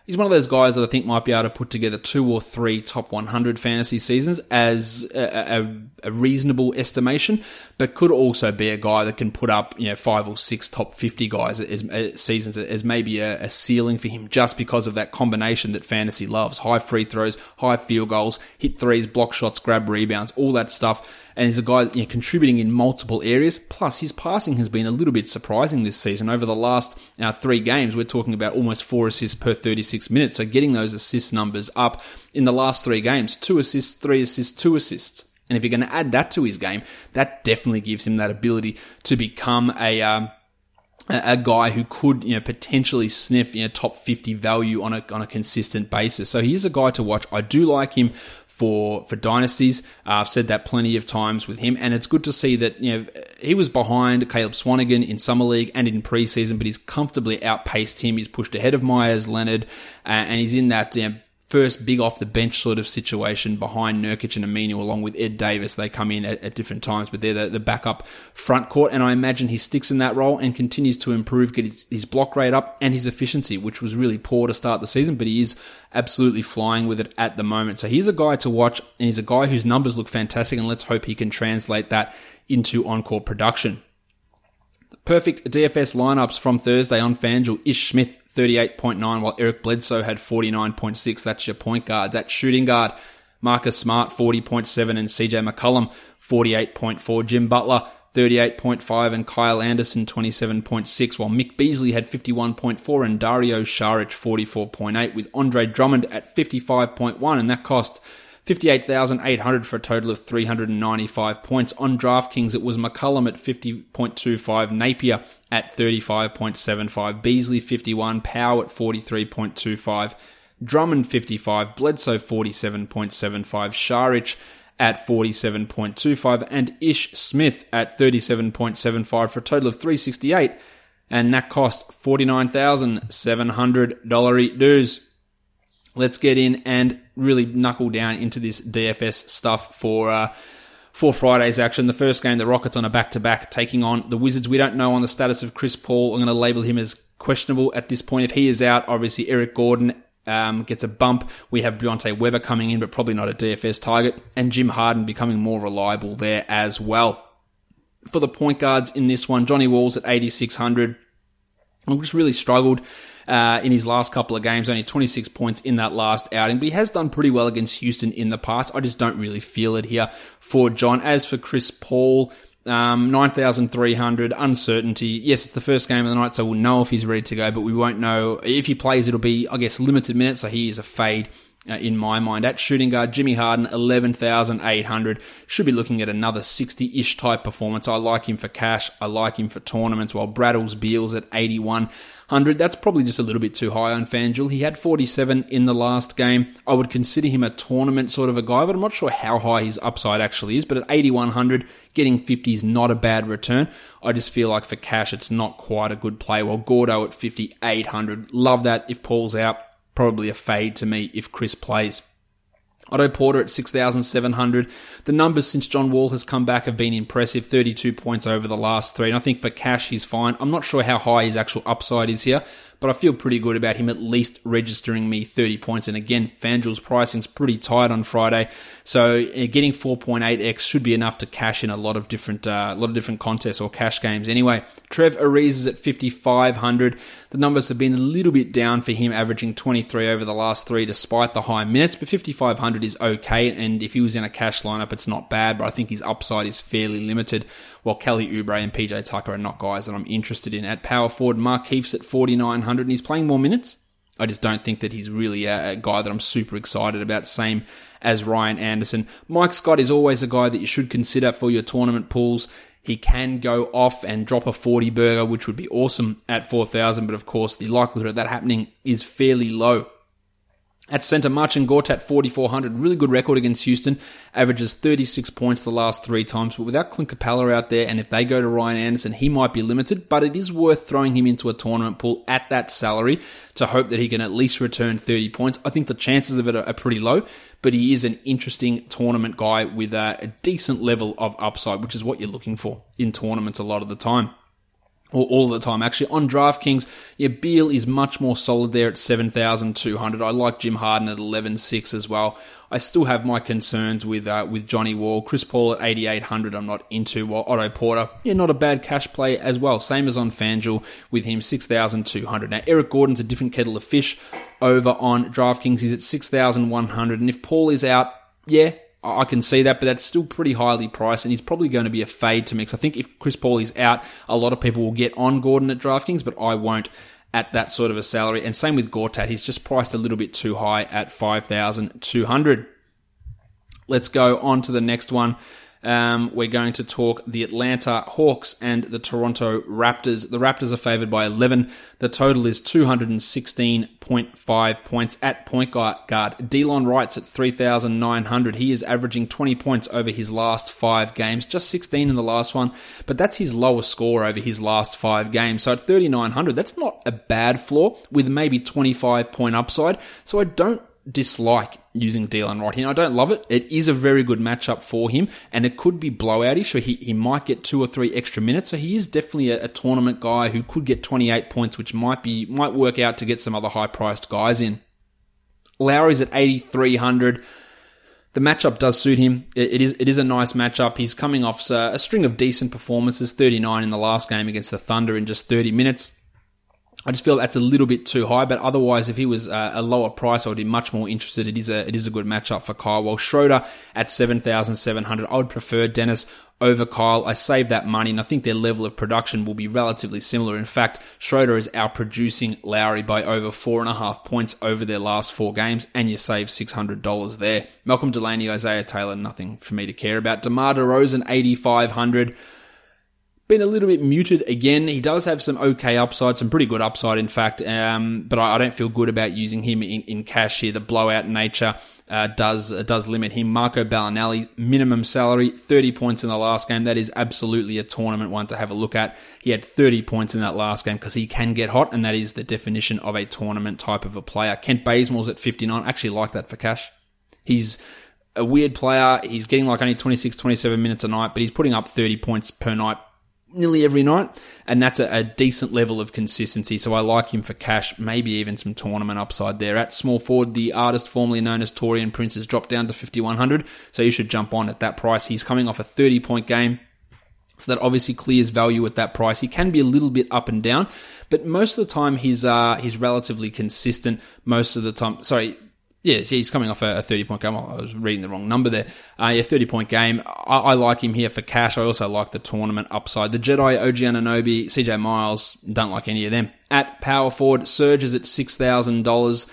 He's one of those guys that I think might be able to put together two or three top one hundred fantasy seasons as a, a, a reasonable estimation, but could also be a guy that can put up, you know, five or six top fifty guys as, as seasons as maybe a, a ceiling for him, just because of that combination that fantasy loves: high free throws, high field goals, hit threes, block shots, grab rebounds, all that stuff. And he's a guy, you know, contributing in multiple areas. Plus, his passing has been a little bit surprising this season. Over the last uh, three games, we're talking about almost four assists per thirty-six minutes. So getting those assist numbers up in the last three games, two assists, three assists, two assists. And if you're going to add that to his game, that definitely gives him that ability to become a um, a, a guy who could, you know, potentially sniff, you know, top fifty value on a on a consistent basis. So he's a guy to watch. I do like him for for dynasties. Uh, I've said that plenty of times with him, and it's good to see that, you know, he was behind Caleb Swanigan in Summer League and in preseason, but he's comfortably outpaced him. He's pushed ahead of Myers Leonard, uh, and he's in that, you know, first big off the bench sort of situation behind Nurkic and Aminu, along with Ed Davis. They come in at, at different times, but they're the, the backup front court, and I imagine he sticks in that role and continues to improve, get his, his block rate up and his efficiency, which was really poor to start the season, but he is absolutely flying with it at the moment. So he's a guy to watch, and he's a guy whose numbers look fantastic, and let's hope he can translate that into on-court production. Perfect D F S lineups from Thursday on FanDuel: Ish Smith, thirty-eight point nine, while Eric Bledsoe had forty-nine point six. That's your point guards. At shooting guard, Marcus Smart, forty point seven, and C J McCollum, forty-eight point four. Jim Butler, thirty-eight point five, and Kyle Anderson, twenty-seven point six, while Mick Beasley had fifty-one point four and Dario Saric, forty-four point eight, with Andre Drummond at fifty-five point one, and that cost fifty-eight thousand eight hundred for a total of three hundred ninety-five points. On DraftKings, it was McCollum at fifty point two five, Napier at thirty-five point seven five, Beasley fifty-one, Powell at forty-three point two five, Drummond fifty-five, Bledsoe forty-seven point seven five, Saric at forty-seven point two five, and Ish Smith at thirty-seven point seven five for a total of three hundred sixty-eight, and that cost forty-nine thousand seven hundred dollars dues. Let's get in and really knuckle down into this D F S stuff for uh, for Friday's action. The first game, the Rockets on a back-to-back taking on the Wizards. We don't know on the status of Chris Paul. I'm going to label him as questionable at this point. If he is out, obviously Eric Gordon um, gets a bump. We have Deontay Weber coming in, but probably not a D F S target. And Jim Harden becoming more reliable there as well. For the point guards in this one, Johnny Walls at eighty-six hundred. I've just really struggled uh, in his last couple of games, only twenty-six points in that last outing, but he has done pretty well against Houston in the past. I just don't really feel it here for John. As for Chris Paul, um, nine thousand three hundred, uncertainty. Yes, it's the first game of the night, so we'll know if he's ready to go, but we won't know. If he plays, it'll be, I guess, limited minutes, so he is a fade Uh, in my mind. At shooting guard, Jimmy Harden, eleven thousand eight hundred. Should be looking at another sixty-ish type performance. I like him for cash. I like him for tournaments, while Braddles Beals at eighty-one hundred. That's probably just a little bit too high on FanDuel. He had forty-seven in the last game. I would consider him a tournament sort of a guy, but I'm not sure how high his upside actually is. But at eighty-one hundred, getting fifty is not a bad return. I just feel like for cash, it's not quite a good play. While Gordo at fifty-eight hundred. Love that if Paul's out. Probably a fade to me if Chris plays. Otto Porter at six thousand seven hundred. The numbers since John Wall has come back have been impressive. thirty-two points over the last three. And I think for cash, he's fine. I'm not sure how high his actual upside is here, but I feel pretty good about him at least registering me thirty points. And again, FanDuel's pricing's pretty tight on Friday. So uh, getting four point eight x should be enough to cash in a lot of different, uh, a lot of different contests or cash games. Anyway, Trev Ariz is at fifty-five hundred. The numbers have been a little bit down for him, averaging twenty-three over the last three despite the high minutes, but fifty-five hundred is okay. And if he was in a cash lineup, it's not bad, but I think his upside is fairly limited. While Kelly Oubre and P J Tucker are not guys that I'm interested in. At power forward, Mark Heath's at forty-nine hundred, and he's playing more minutes. I just don't think that he's really a, a guy that I'm super excited about. Same as Ryan Anderson. Mike Scott is always a guy that you should consider for your tournament pools. He can go off and drop a forty burger, which would be awesome at four thousand, but of course the likelihood of that happening is fairly low. At centre, Marcin Gortat, forty-four hundred. Really good record against Houston. Averages thirty-six points the last three times. But without Clint Capella out there, and if they go to Ryan Anderson, he might be limited. But it is worth throwing him into a tournament pool at that salary to hope that he can at least return thirty points. I think the chances of it are pretty low, but he is an interesting tournament guy with a, a decent level of upside, which is what you're looking for in tournaments a lot of the time. Or all the time, actually. On DraftKings, yeah, Beal is much more solid there at seven thousand two hundred. I like Jim Harden at eleven six as well. I still have my concerns with uh, with Johnny Wall. Chris Paul at eighty-eight hundred I'm not into, while Otto Porter, yeah, not a bad cash play as well. Same as on FanDuel with him, six thousand two hundred. Now, Eric Gordon's a different kettle of fish over on DraftKings. He's at six thousand one hundred. And if Paul is out, yeah, I can see that, but that's still pretty highly priced, and he's probably going to be a fade to mix. I think if Chris Paul is out, a lot of people will get on Gordon at DraftKings, but I won't at that sort of a salary. And same with Gortat. He's just priced a little bit too high at five thousand two hundred. Let's go on to the next one. Um, we're going to talk the Atlanta Hawks and the Toronto Raptors. The Raptors are favored by eleven. The total is two hundred sixteen point five points at point guard. Delon Wright's at three thousand nine hundred. He is averaging twenty points over his last five games, just sixteen in the last one, but that's his lowest score over his last five games. So at thirty-nine hundred, that's not a bad floor with maybe twenty-five point upside. So I don't dislike using Delon Wright here. I don't love it. It is a very good matchup for him, and it could be blowout-ish, so he, he might get two or three extra minutes. So he is definitely a, a tournament guy who could get twenty-eight points, which might be might work out to get some other high-priced guys in. Lowry's at eighty-three hundred. The matchup does suit him. It, it is it is a nice matchup. He's coming off uh, a string of decent performances, thirty-nine in the last game against the Thunder in just thirty minutes. I just feel that's a little bit too high, but otherwise, if he was uh, a lower price, I would be much more interested. It is a it is a good matchup for Kyle. While Schroeder at seven thousand seven hundred, I would prefer Dennis over Kyle. I save that money, and I think their level of production will be relatively similar. In fact, Schroeder is outproducing Lowry by over four and a half points over their last four games, and you save six hundred dollars there. Malcolm Delaney, Isaiah Taylor, nothing for me to care about. DeMar DeRozan, eighty-five hundred. Been a little bit muted again. He does have some okay upside, some pretty good upside, in fact, um, but I, I don't feel good about using him in, in cash here. The blowout nature uh, does uh, does limit him. Marco Bellinelli, minimum salary, thirty points in the last game. That is absolutely a tournament one to have a look at. He had thirty points in that last game because he can get hot, and that is the definition of a tournament type of a player. Kent Bazemore's at fifty-nine. I actually like that for cash. He's a weird player. He's getting like only twenty-six, twenty-seven minutes a night, but he's putting up thirty points per night nearly every night, and that's a, a decent level of consistency, so I like him for cash, maybe even some tournament upside there. At small forward, the artist formerly known as Torian Prince has dropped down to fifty-one hundred, so you should jump on at that price. He's coming off a thirty-point game, so that obviously clears value at that price. He can be a little bit up and down, but most of the time he's uh, he's relatively consistent most of the time. Sorry, Yeah, he's coming off a thirty-point game. I was reading the wrong number there. Uh, yeah, thirty-point game. I, I like him here for cash. I also like the tournament upside. The Jedi, O G Anunoby, C J Miles, don't like any of them. At power forward, Serge is at six thousand dollars.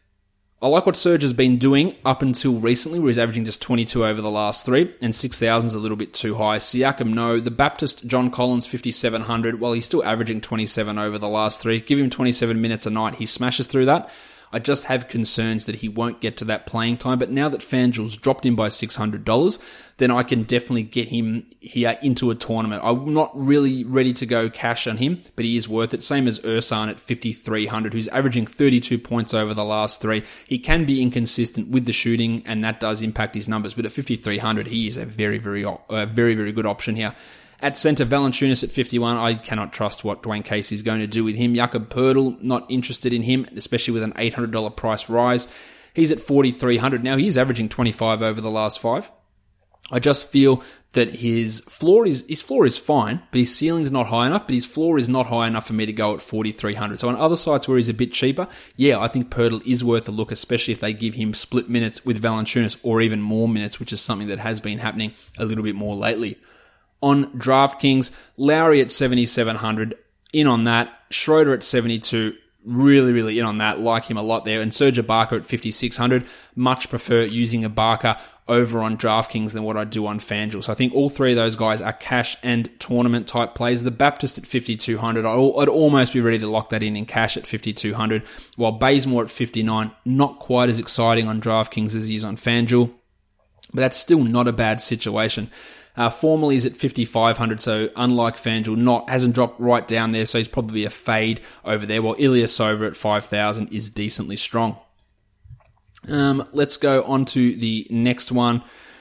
I like what Serge has been doing up until recently, where he's averaging just twenty-two over the last three, and six thousand is a little bit too high. Siakam, no. The Baptist, John Collins, fifty-seven hundred. While he's still averaging twenty-seven over the last three, give him twenty-seven minutes a night. He smashes through that. I just have concerns that he won't get to that playing time, but now that FanDuel's dropped him by six hundred dollars, then I can definitely get him here into a tournament. I'm not really ready to go cash on him, but he is worth it. Same as Ersan at fifty-three hundred, who's averaging thirty-two points over the last three. He can be inconsistent with the shooting, and that does impact his numbers, but at fifty-three hundred, he is a very, very, uh, very, very good option here. At centre, Valanciunas at fifty-one. I cannot trust what Dwayne Casey is going to do with him. Jakob Poeltl, not interested in him, especially with an eight hundred dollars price rise. He's at forty-three hundred. Now, he's averaging twenty-five over the last five. I just feel that his floor is his floor is fine, but his ceiling's not high enough, but his floor is not high enough for me to go at forty-three hundred. So on other sites where he's a bit cheaper, yeah, I think Poeltl is worth a look, especially if they give him split minutes with Valanciunas or even more minutes, which is something that has been happening a little bit more lately. On DraftKings, Lowry at seventy-seven hundred, in on that. Schroeder at seventy-two, really, really in on that. Like him a lot there. And Serge Ibaka at fifty-six hundred, much prefer using Ibaka over on DraftKings than what I do on FanDuel. So I think all three of those guys are cash and tournament type plays. The Baptist at fifty-two hundred, I'd almost be ready to lock that in in cash at fifty-two hundred, while Bazemore at fifty-nine, not quite as exciting on DraftKings as he is on FanDuel, but that's still not a bad situation. Uh, formerly is at fifty-five hundred, so unlike FanDuel, not hasn't dropped right down there, so he's probably a fade over there, while Ilyasova at five thousand is decently strong. Um, let's go on to the next one.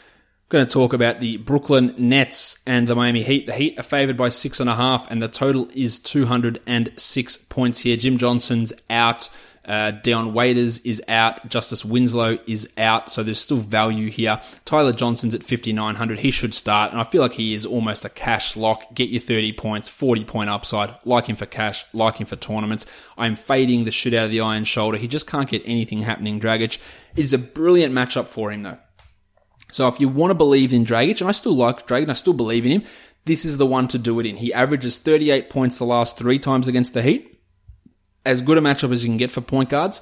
Going to talk about the Brooklyn Nets and the Miami Heat. The Heat are favored by six and a half, and the total is two hundred six points here. Jim Johnson's out. Uh, Dion Waiters is out. Justice Winslow is out. So there's still value here. Tyler Johnson's at fifty-nine hundred. He should start. And I feel like he is almost a cash lock. Get your thirty points, forty point upside. Like him for cash. Like him for tournaments. I'm fading the shit out of the Iron Shoulder. He just can't get anything happening, Dragic. It is a brilliant matchup for him, though. So if you want to believe in Dragic, and I still like Dragic, I still believe in him, this is the one to do it in. He averages thirty-eight points the last three times against the Heat. As good a matchup as you can get for point guards.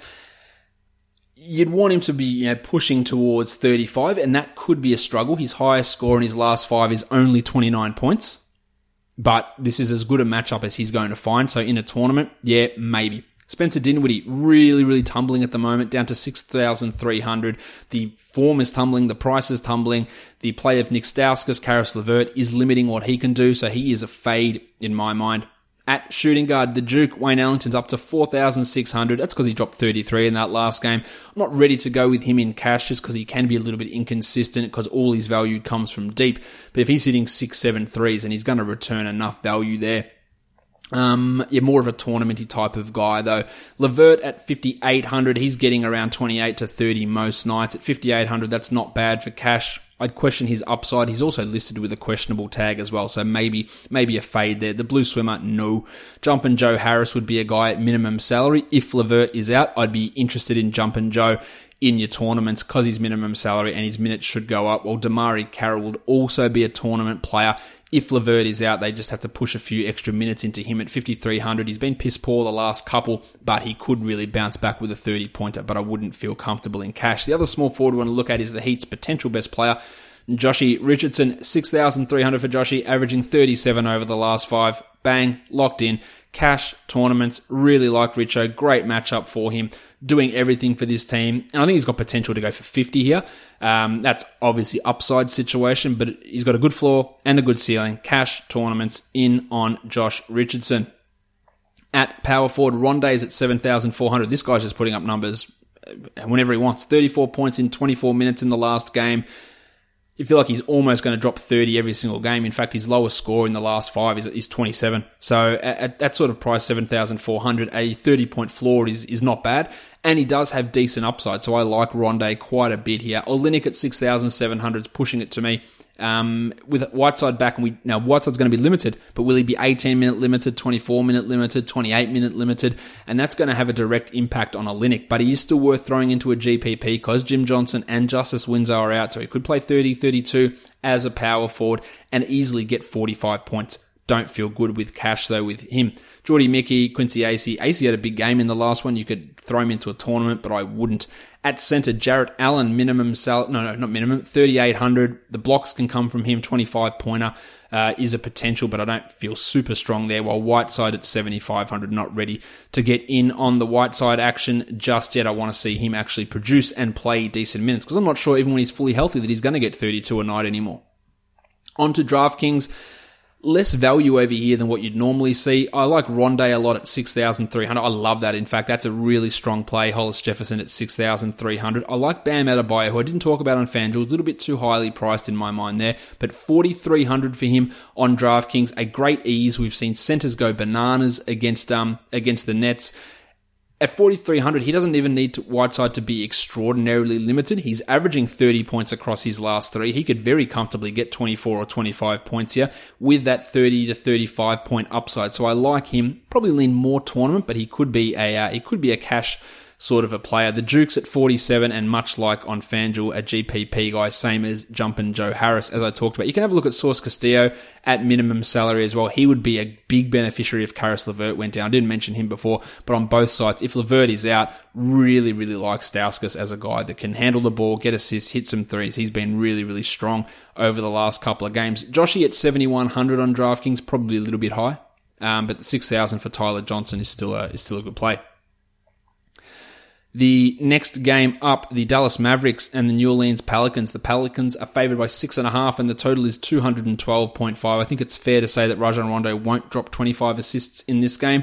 You'd want him to be, you know, pushing towards thirty-five, and that could be a struggle. His highest score in his last five is only twenty-nine points. But this is as good a matchup as he's going to find. So in a tournament, yeah, maybe. Spencer Dinwiddie, really, really tumbling at the moment, down to six thousand three hundred. The form is tumbling, the price is tumbling. The play of Nick Stauskas, Karis LeVert is limiting what he can do, so he is a fade in my mind. At shooting guard, the Duke, Wayne Ellington's up to four thousand six hundred. That's because he dropped thirty-three in that last game. I'm not ready to go with him in cash just because he can be a little bit inconsistent because all his value comes from deep. But if he's hitting six, seven threes, and he's going to return enough value there. Um, yeah, more of a tournamenty type of guy though. LeVert at fifty-eight hundred, he's getting around twenty-eight to thirty most nights. At fifty-eight hundred, that's not bad for cash. I'd question his upside. He's also listed with a questionable tag as well, so maybe maybe a fade there. The blue swimmer, no. Jumpin' Joe Harris would be a guy at minimum salary. If LeVert is out, I'd be interested in Jumpin' Joe in your tournaments because his minimum salary and his minutes should go up. Well, Damari Carroll would also be a tournament player. If LeVert is out, they just have to push a few extra minutes into him at fifty-three hundred. He's been piss poor the last couple, but he could really bounce back with a thirty-pointer, but I wouldn't feel comfortable in cash. The other small forward we want to look at is the Heat's potential best player, Joshie Richardson, six thousand three hundred for Joshie, averaging thirty-seven over the last five. Bang, locked in. Cash, tournaments, really like Richo. Great matchup for him. Doing everything for this team. And I think he's got potential to go for fifty here. Um, that's obviously upside situation, but he's got a good floor and a good ceiling. Cash, tournaments, in on Josh Richardson. At power forward, Rondé's at seven thousand four hundred. This guy's just putting up numbers whenever he wants. thirty-four points in twenty-four minutes in the last game. You feel like he's almost going to drop thirty every single game. In fact, his lowest score in the last five is, is twenty-seven. So at, at that sort of price, seven thousand four hundred, a thirty-point floor is, is not bad. And he does have decent upside, so I like Rondé quite a bit here. Olynyk at six thousand seven hundred is pushing it to me. Um, with Whiteside back, and we now Whiteside's going to be limited, but will he be eighteen minute limited, twenty-four minute limited, twenty-eight minute limited? And that's going to have a direct impact on Olynyk, but he is still worth throwing into a G P P because Jim Johnson and Justice Winslow are out, so he could play thirty, thirty-two as a power forward and easily get forty-five points. Don't feel good with cash though with him. Jordy Mickey, Quincy Acey. Acey had a big game in the last one. You could throw him into a tournament, but I wouldn't. At center, Jarrett Allen, minimum sal, no, no, not minimum, thirty-eight hundred. The blocks can come from him. twenty-five pointer uh, is a potential, but I don't feel super strong there. While Whiteside at seventy-five hundred, not ready to get in on the Whiteside action just yet. I want to see him actually produce and play decent minutes because I'm not sure even when he's fully healthy that he's going to get thirty-two a night anymore. On to DraftKings. Less value over here than what you'd normally see. I like Rondé a lot at six thousand three hundred. I love that. In fact, that's a really strong play. Hollis Jefferson at six thousand three hundred. I like Bam Adebayo, who I didn't talk about on FanDuel. A little bit too highly priced in my mind there. But forty-three hundred for him on DraftKings. A great ease. We've seen centers go bananas against um against the Nets. At forty-three hundred, he doesn't even need to, Whiteside to be extraordinarily limited. He's averaging thirty points across his last three. He could very comfortably get twenty-four or twenty-five points here with that thirty to thirty-five point upside. So I like him. Probably lean more tournament, but he could be a uh, he could be a cash sort of a player. The Duke's at forty-seven, and much like on FanDuel, a G P P guy, same as Jumpin' Joe Harris, as I talked about. You can have a look at Source Castillo at minimum salary as well. He would be a big beneficiary if Karis LeVert went down. I didn't mention him before, but on both sides, if LeVert is out, really, really like Stauskas as a guy that can handle the ball, get assists, hit some threes. He's been really, really strong over the last couple of games. Joshie at seventy-one hundred on DraftKings, probably a little bit high, um, but the six thousand for Tyler Johnson is still a, is still a good play. The next game up, the Dallas Mavericks and the New Orleans Pelicans. The Pelicans are favored by six and a half, and the total is two hundred twelve point five. I think it's fair to say that Rajon Rondo won't drop twenty-five assists in this game.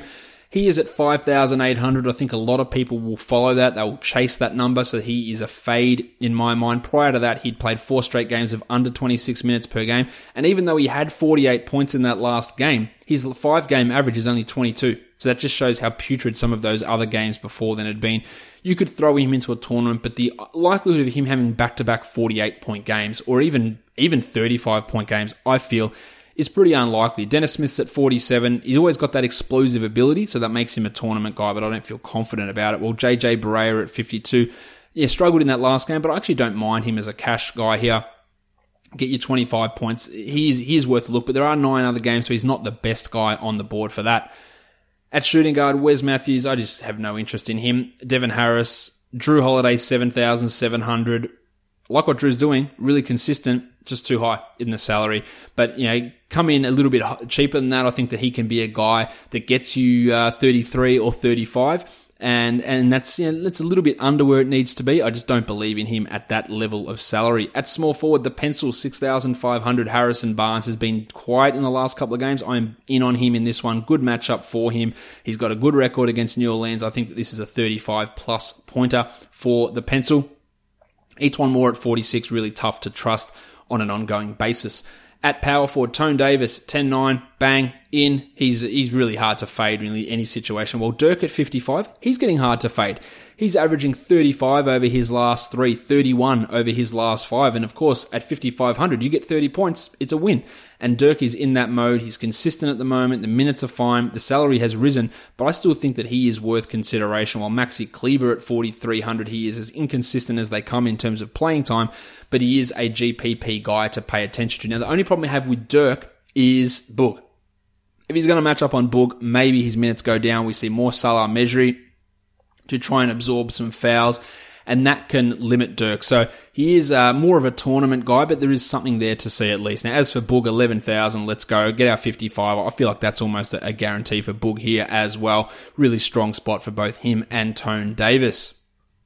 He is at five thousand eight hundred. I think a lot of people will follow that. They will chase that number, so he is a fade in my mind. Prior to that, he'd played four straight games of under twenty-six minutes per game, and even though he had forty-eight points in that last game, his five-game average is only twenty-two. So that just shows how putrid some of those other games before then had been. You could throw him into a tournament, but the likelihood of him having back-to-back forty-eight point games, or even even thirty-five point games, I feel, is pretty unlikely. Dennis Smith's at forty-seven. He's always got that explosive ability, so that makes him a tournament guy, but I don't feel confident about it. Well, J J Barea at fifty-two. Yeah, struggled in that last game, but I actually don't mind him as a cash guy here. Get you twenty-five points. He is, he is worth a look, but there are nine other games, so he's not the best guy on the board for that. At shooting guard, Wes Matthews, I just have no interest in him. Devin Harris, Drew Holiday, seven thousand seven hundred. Like what Drew's doing, really consistent, just too high in the salary. But, you know, come in a little bit cheaper than that. I think that he can be a guy that gets you uh, thirty-three or thirty-five. And and that's, you know, that's a little bit under where it needs to be. I just don't believe in him at that level of salary. At small forward, the pencil, six thousand five hundred, Harrison Barnes has been quiet in the last couple of games. I'm in on him in this one. Good matchup for him. He's got a good record against New Orleans. I think that this is a thirty-five plus pointer for the pencil. Each one more at forty-six, really tough to trust on an ongoing basis. At power forward, Tone Davis, ten nine, bang, in. He's he's really hard to fade in really any situation. Well, Dirk at fifty-five, he's getting hard to fade. He's averaging thirty-five over his last three, thirty-one over his last five, and of course, at fifty-five hundred, you get thirty points, it's a win. And Dirk is in that mode. He's consistent at the moment. The minutes are fine. The salary has risen, but I still think that he is worth consideration. While Maxi Kleber at forty-three hundred, he is as inconsistent as they come in terms of playing time, but he is a G P P guy to pay attention to. Now, the only problem I have with Dirk is Boog. If he's going to match up on Boog, maybe his minutes go down. We see more Salah Mejri to try and absorb some fouls, and that can limit Dirk. So he is uh, more of a tournament guy, but there is something there to see at least. Now, as for Boog, eleven thousand, let's go. Get our fifty-five. I feel like that's almost a guarantee for Boog here as well. Really strong spot for both him and Tone Davis.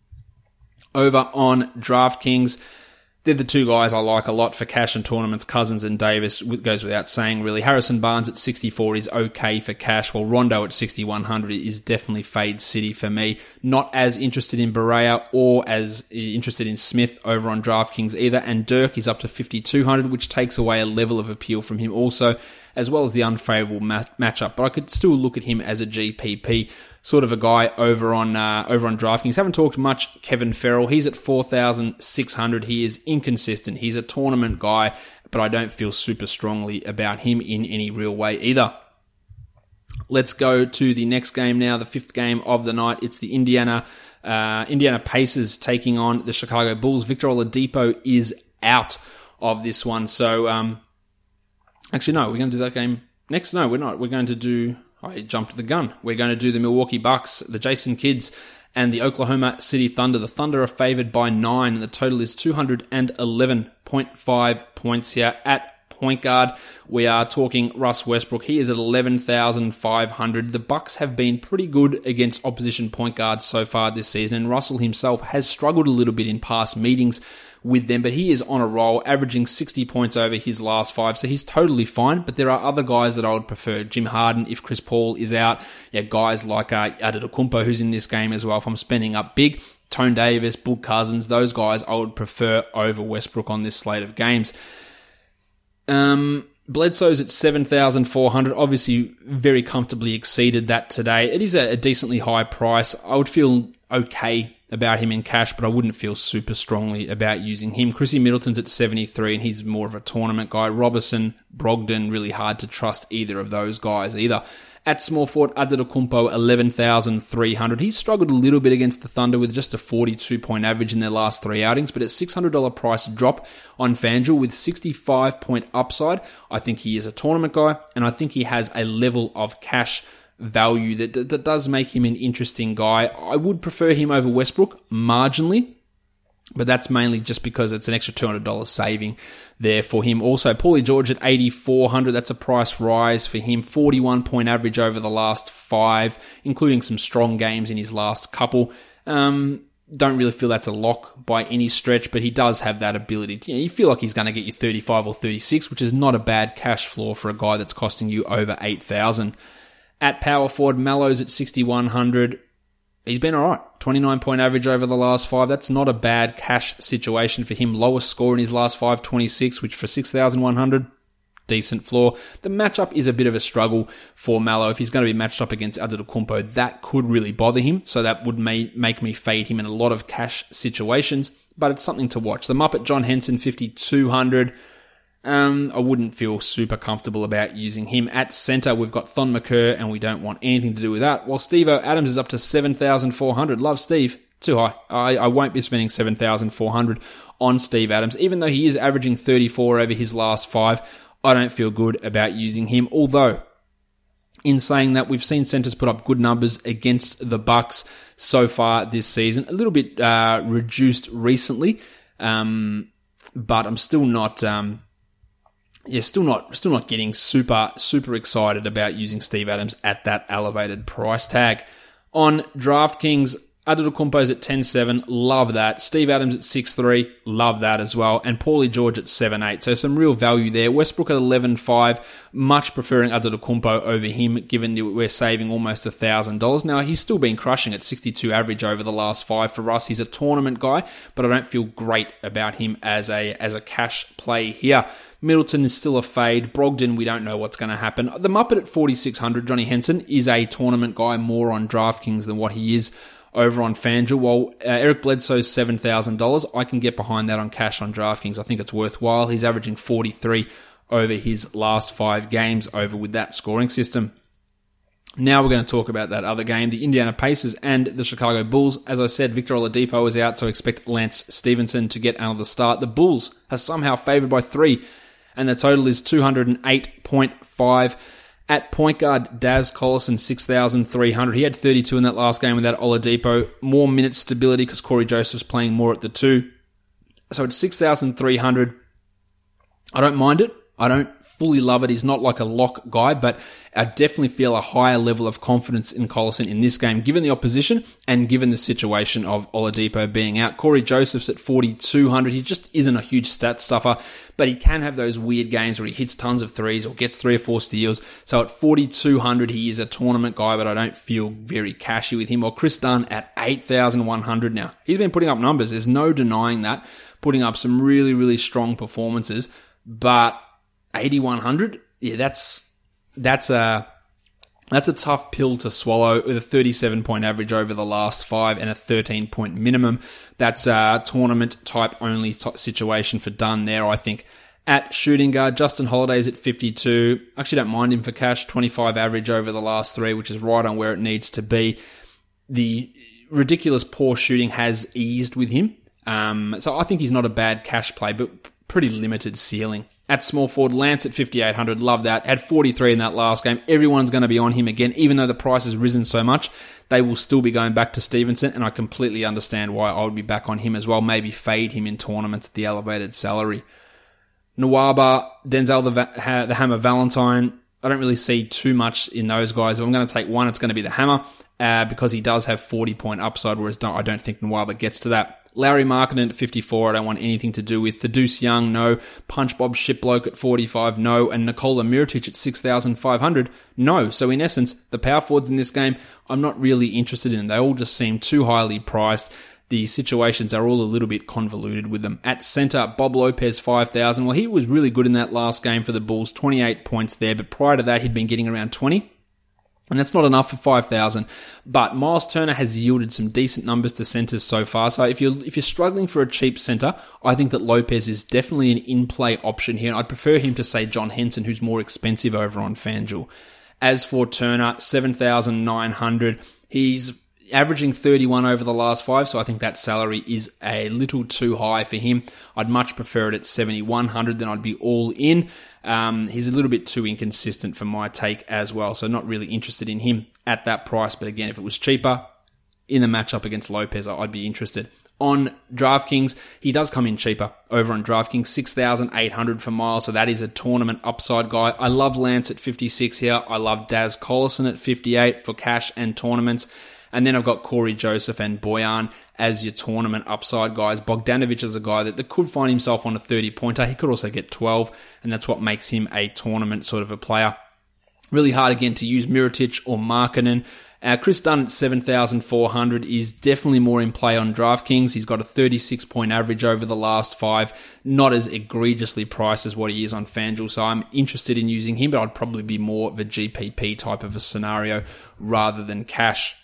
Over on DraftKings, they're the two guys I like a lot for cash and tournaments. Cousins and Davis, goes without saying, really. Harrison Barnes at sixty-four is okay for cash, while Rondo at sixty-one hundred is definitely fade city for me. Not as interested in Barea or as interested in Smith over on DraftKings either. And Dirk is up to fifty-two hundred, which takes away a level of appeal from him also, as well as the unfavourable mat- matchup. But I could still look at him as a G P P sort of a guy over on uh, over on DraftKings. Haven't talked much Kevin Farrell. He's at four thousand six hundred. He is inconsistent. He's a tournament guy, but I don't feel super strongly about him in any real way either. Let's go to the next game now, the fifth game of the night. It's the Indiana uh, Indiana Pacers taking on the Chicago Bulls. Victor Oladipo is out of this one. So, um, actually, no, we're going to do that game next. No, we're not. We're going to do... I jumped the gun. We're going to do the Milwaukee Bucks, the Jason Kidds, and the Oklahoma City Thunder. The Thunder are favored by nine, and the total is two hundred eleven point five points here. At point guard, we are talking Russ Westbrook. He is at eleven thousand five hundred. The Bucks have been pretty good against opposition point guards so far this season, and Russell himself has struggled a little bit in past meetings with them, but he is on a roll, averaging sixty points over his last five, so he's totally fine. But there are other guys that I would prefer. Jim Harden, if Chris Paul is out. Yeah, guys like uh, Antetokounmpo, who's in this game as well. If I'm spending up big, Tone Davis, Boog Cousins, those guys I would prefer over Westbrook on this slate of games. Um... Bledsoe's at seven thousand four hundred, obviously very comfortably exceeded that today. It is a, a decently high price. I would feel okay about him in cash, but I wouldn't feel super strongly about using him. Chrissy Middleton's at seventy-three, and he's more of a tournament guy. Robertson, Brogdon, really hard to trust either of those guys either. At small forward, Antetokounmpo, eleven thousand three hundred. He's struggled a little bit against the Thunder with just a forty-two point average in their last three outings, but at six hundred dollars price drop on FanDuel with sixty-five point upside, I think he is a tournament guy, and I think he has a level of cash value that, that, that does make him an interesting guy. I would prefer him over Westbrook marginally, but that's mainly just because it's an extra two hundred dollars saving there for him. Also, Paulie George at eighty-four hundred. That's a price rise for him. forty-one point average over the last five, including some strong games in his last couple. Um, don't really feel that's a lock by any stretch, but he does have that ability. To, you know, you feel like he's going to get you thirty-five or thirty-six, which is not a bad cash floor for a guy that's costing you over eight thousand. At power forward, Mallows at sixty-one hundred. He's been alright. twenty-nine point average over the last five. That's not a bad cash situation for him. Lowest score in his last five, twenty-six, which for six thousand one hundred, decent floor. The matchup is a bit of a struggle for Mallow. If he's going to be matched up against Antetokounmpo, that could really bother him. So that would may, make me fade him in a lot of cash situations. But it's something to watch. The Muppet John Henson, fifty-two hundred. Um, I wouldn't feel super comfortable about using him. At centre, we've got Thon McCurr, and we don't want anything to do with that. While Steve-O Adams is up to seven thousand four hundred. Love Steve. Too high. I, I won't be spending seven thousand four hundred on Steve Adams. Even though he is averaging thirty-four over his last five, I don't feel good about using him. Although, in saying that, we've seen centres put up good numbers against the Bucks so far this season. A little bit uh, reduced recently, um, but I'm still not... Um, Yeah, still not, still not getting super, super excited about using Steve Adams at that elevated price tag. On DraftKings, Antetokounmpo's at ten seven, love that. Steve Adams at six three, love that as well. And Paulie George at seven eight, so some real value there. Westbrook at eleven five, much preferring Antetokounmpo over him, given that we're saving almost one thousand dollars. Now, he's still been crushing at sixty-two average over the last five for us. He's a tournament guy, but I don't feel great about him as a, as a cash play here. Middleton is still a fade. Brogdon, we don't know what's going to happen. The Muppet at forty-six hundred, Johnny Henson, is a tournament guy more on DraftKings than what he is over on FanDuel. While uh, Eric Bledsoe's seven thousand dollars, I can get behind that on cash on DraftKings. I think it's worthwhile. He's averaging forty-three over his last five games over with that scoring system. Now we're going to talk about that other game, the Indiana Pacers and the Chicago Bulls. As I said, Victor Oladipo is out, so expect Lance Stevenson to get another start. The Bulls are somehow favored by three, and the total is two oh eight point five. At point guard, Daz Collison, six thousand three hundred. He had thirty-two in that last game without Oladipo. More minute stability because Corey Joseph's playing more at the two. So it's six thousand three hundred. I don't mind it. I don't fully love it. He's not like a lock guy, but I definitely feel a higher level of confidence in Collison in this game, given the opposition and given the situation of Oladipo being out. Corey Joseph's at forty-two hundred. He just isn't a huge stat stuffer, but he can have those weird games where he hits tons of threes or gets three or four steals. So at forty-two hundred, he is a tournament guy, but I don't feel very cashy with him. Or Chris Dunn at eight thousand one hundred now. He's been putting up numbers. There's no denying that. Putting up some really, really strong performances, but eighty-one hundred, yeah, that's that's a that's a tough pill to swallow with a thirty-seven point average over the last five and a thirteen point minimum. That's a tournament type only situation for Dunn there, I think. At shooting guard, Justin Holiday's at fifty-two. Actually, don't mind him for cash. twenty-five average over the last three, which is right on where it needs to be. The ridiculous poor shooting has eased with him, um, so I think he's not a bad cash play, but pretty limited ceiling. At small forward, Lance at fifty-eight hundred, love that. Had forty-three in that last game. Everyone's going to be on him again, even though the price has risen so much. They will still be going back to Stevenson, and I completely understand why I would be back on him as well. Maybe fade him in tournaments at the elevated salary. Nwaba, Denzel the, Va- the Hammer Valentine, I don't really see too much in those guys. If I'm going to take one, it's going to be the Hammer, uh, because he does have forty point upside, whereas I don't think Nwaba gets to that. Larry Markkinen at fifty-four, I don't want anything to do with. Thaddeus Young, no. Punch Bob Shipbloke at forty-five, no. And Nikola Mirotic at six thousand five hundred, no. So in essence, the power forwards in this game, I'm not really interested in. They all just seem too highly priced. The situations are all a little bit convoluted with them. At center, Bob Lopez, five thousand. Well, he was really good in that last game for the Bulls, twenty-eight points there. But prior to that, he'd been getting around twenty. And that's not enough for five thousand. But Miles Turner has yielded some decent numbers to centers so far. So if you're, if you're struggling for a cheap center, I think that Lopez is definitely an in-play option here. And I'd prefer him to, say, John Henson, who's more expensive over on FanDuel. As for Turner, seven thousand nine hundred. He's averaging thirty-one over the last five, so I think that salary is a little too high for him. I'd much prefer it at seventy-one hundred, then I'd be all in. Um, he's a little bit too inconsistent for my take as well, so not really interested in him at that price. But again, if it was cheaper in the matchup against Lopez, I'd be interested. On DraftKings, he does come in cheaper over on DraftKings, six thousand eight hundred for Miles, so that is a tournament upside guy. I love Lance at fifty-six here. I love Daz Collison at fifty-eight for cash and tournaments. And then I've got Corey Joseph and Bojan as your tournament upside guys. Bogdanovic is a guy that, that could find himself on a thirty-pointer. He could also get twelve, and that's what makes him a tournament sort of a player. Really hard again to use Mirotic or Markkanen. Uh, Chris Dunn at seven thousand four hundred is definitely more in play on DraftKings. He's got a thirty-six point average over the last five. Not as egregiously priced as what he is on FanDuel, so I'm interested in using him, but I'd probably be more of a G P P type of a scenario rather than cash.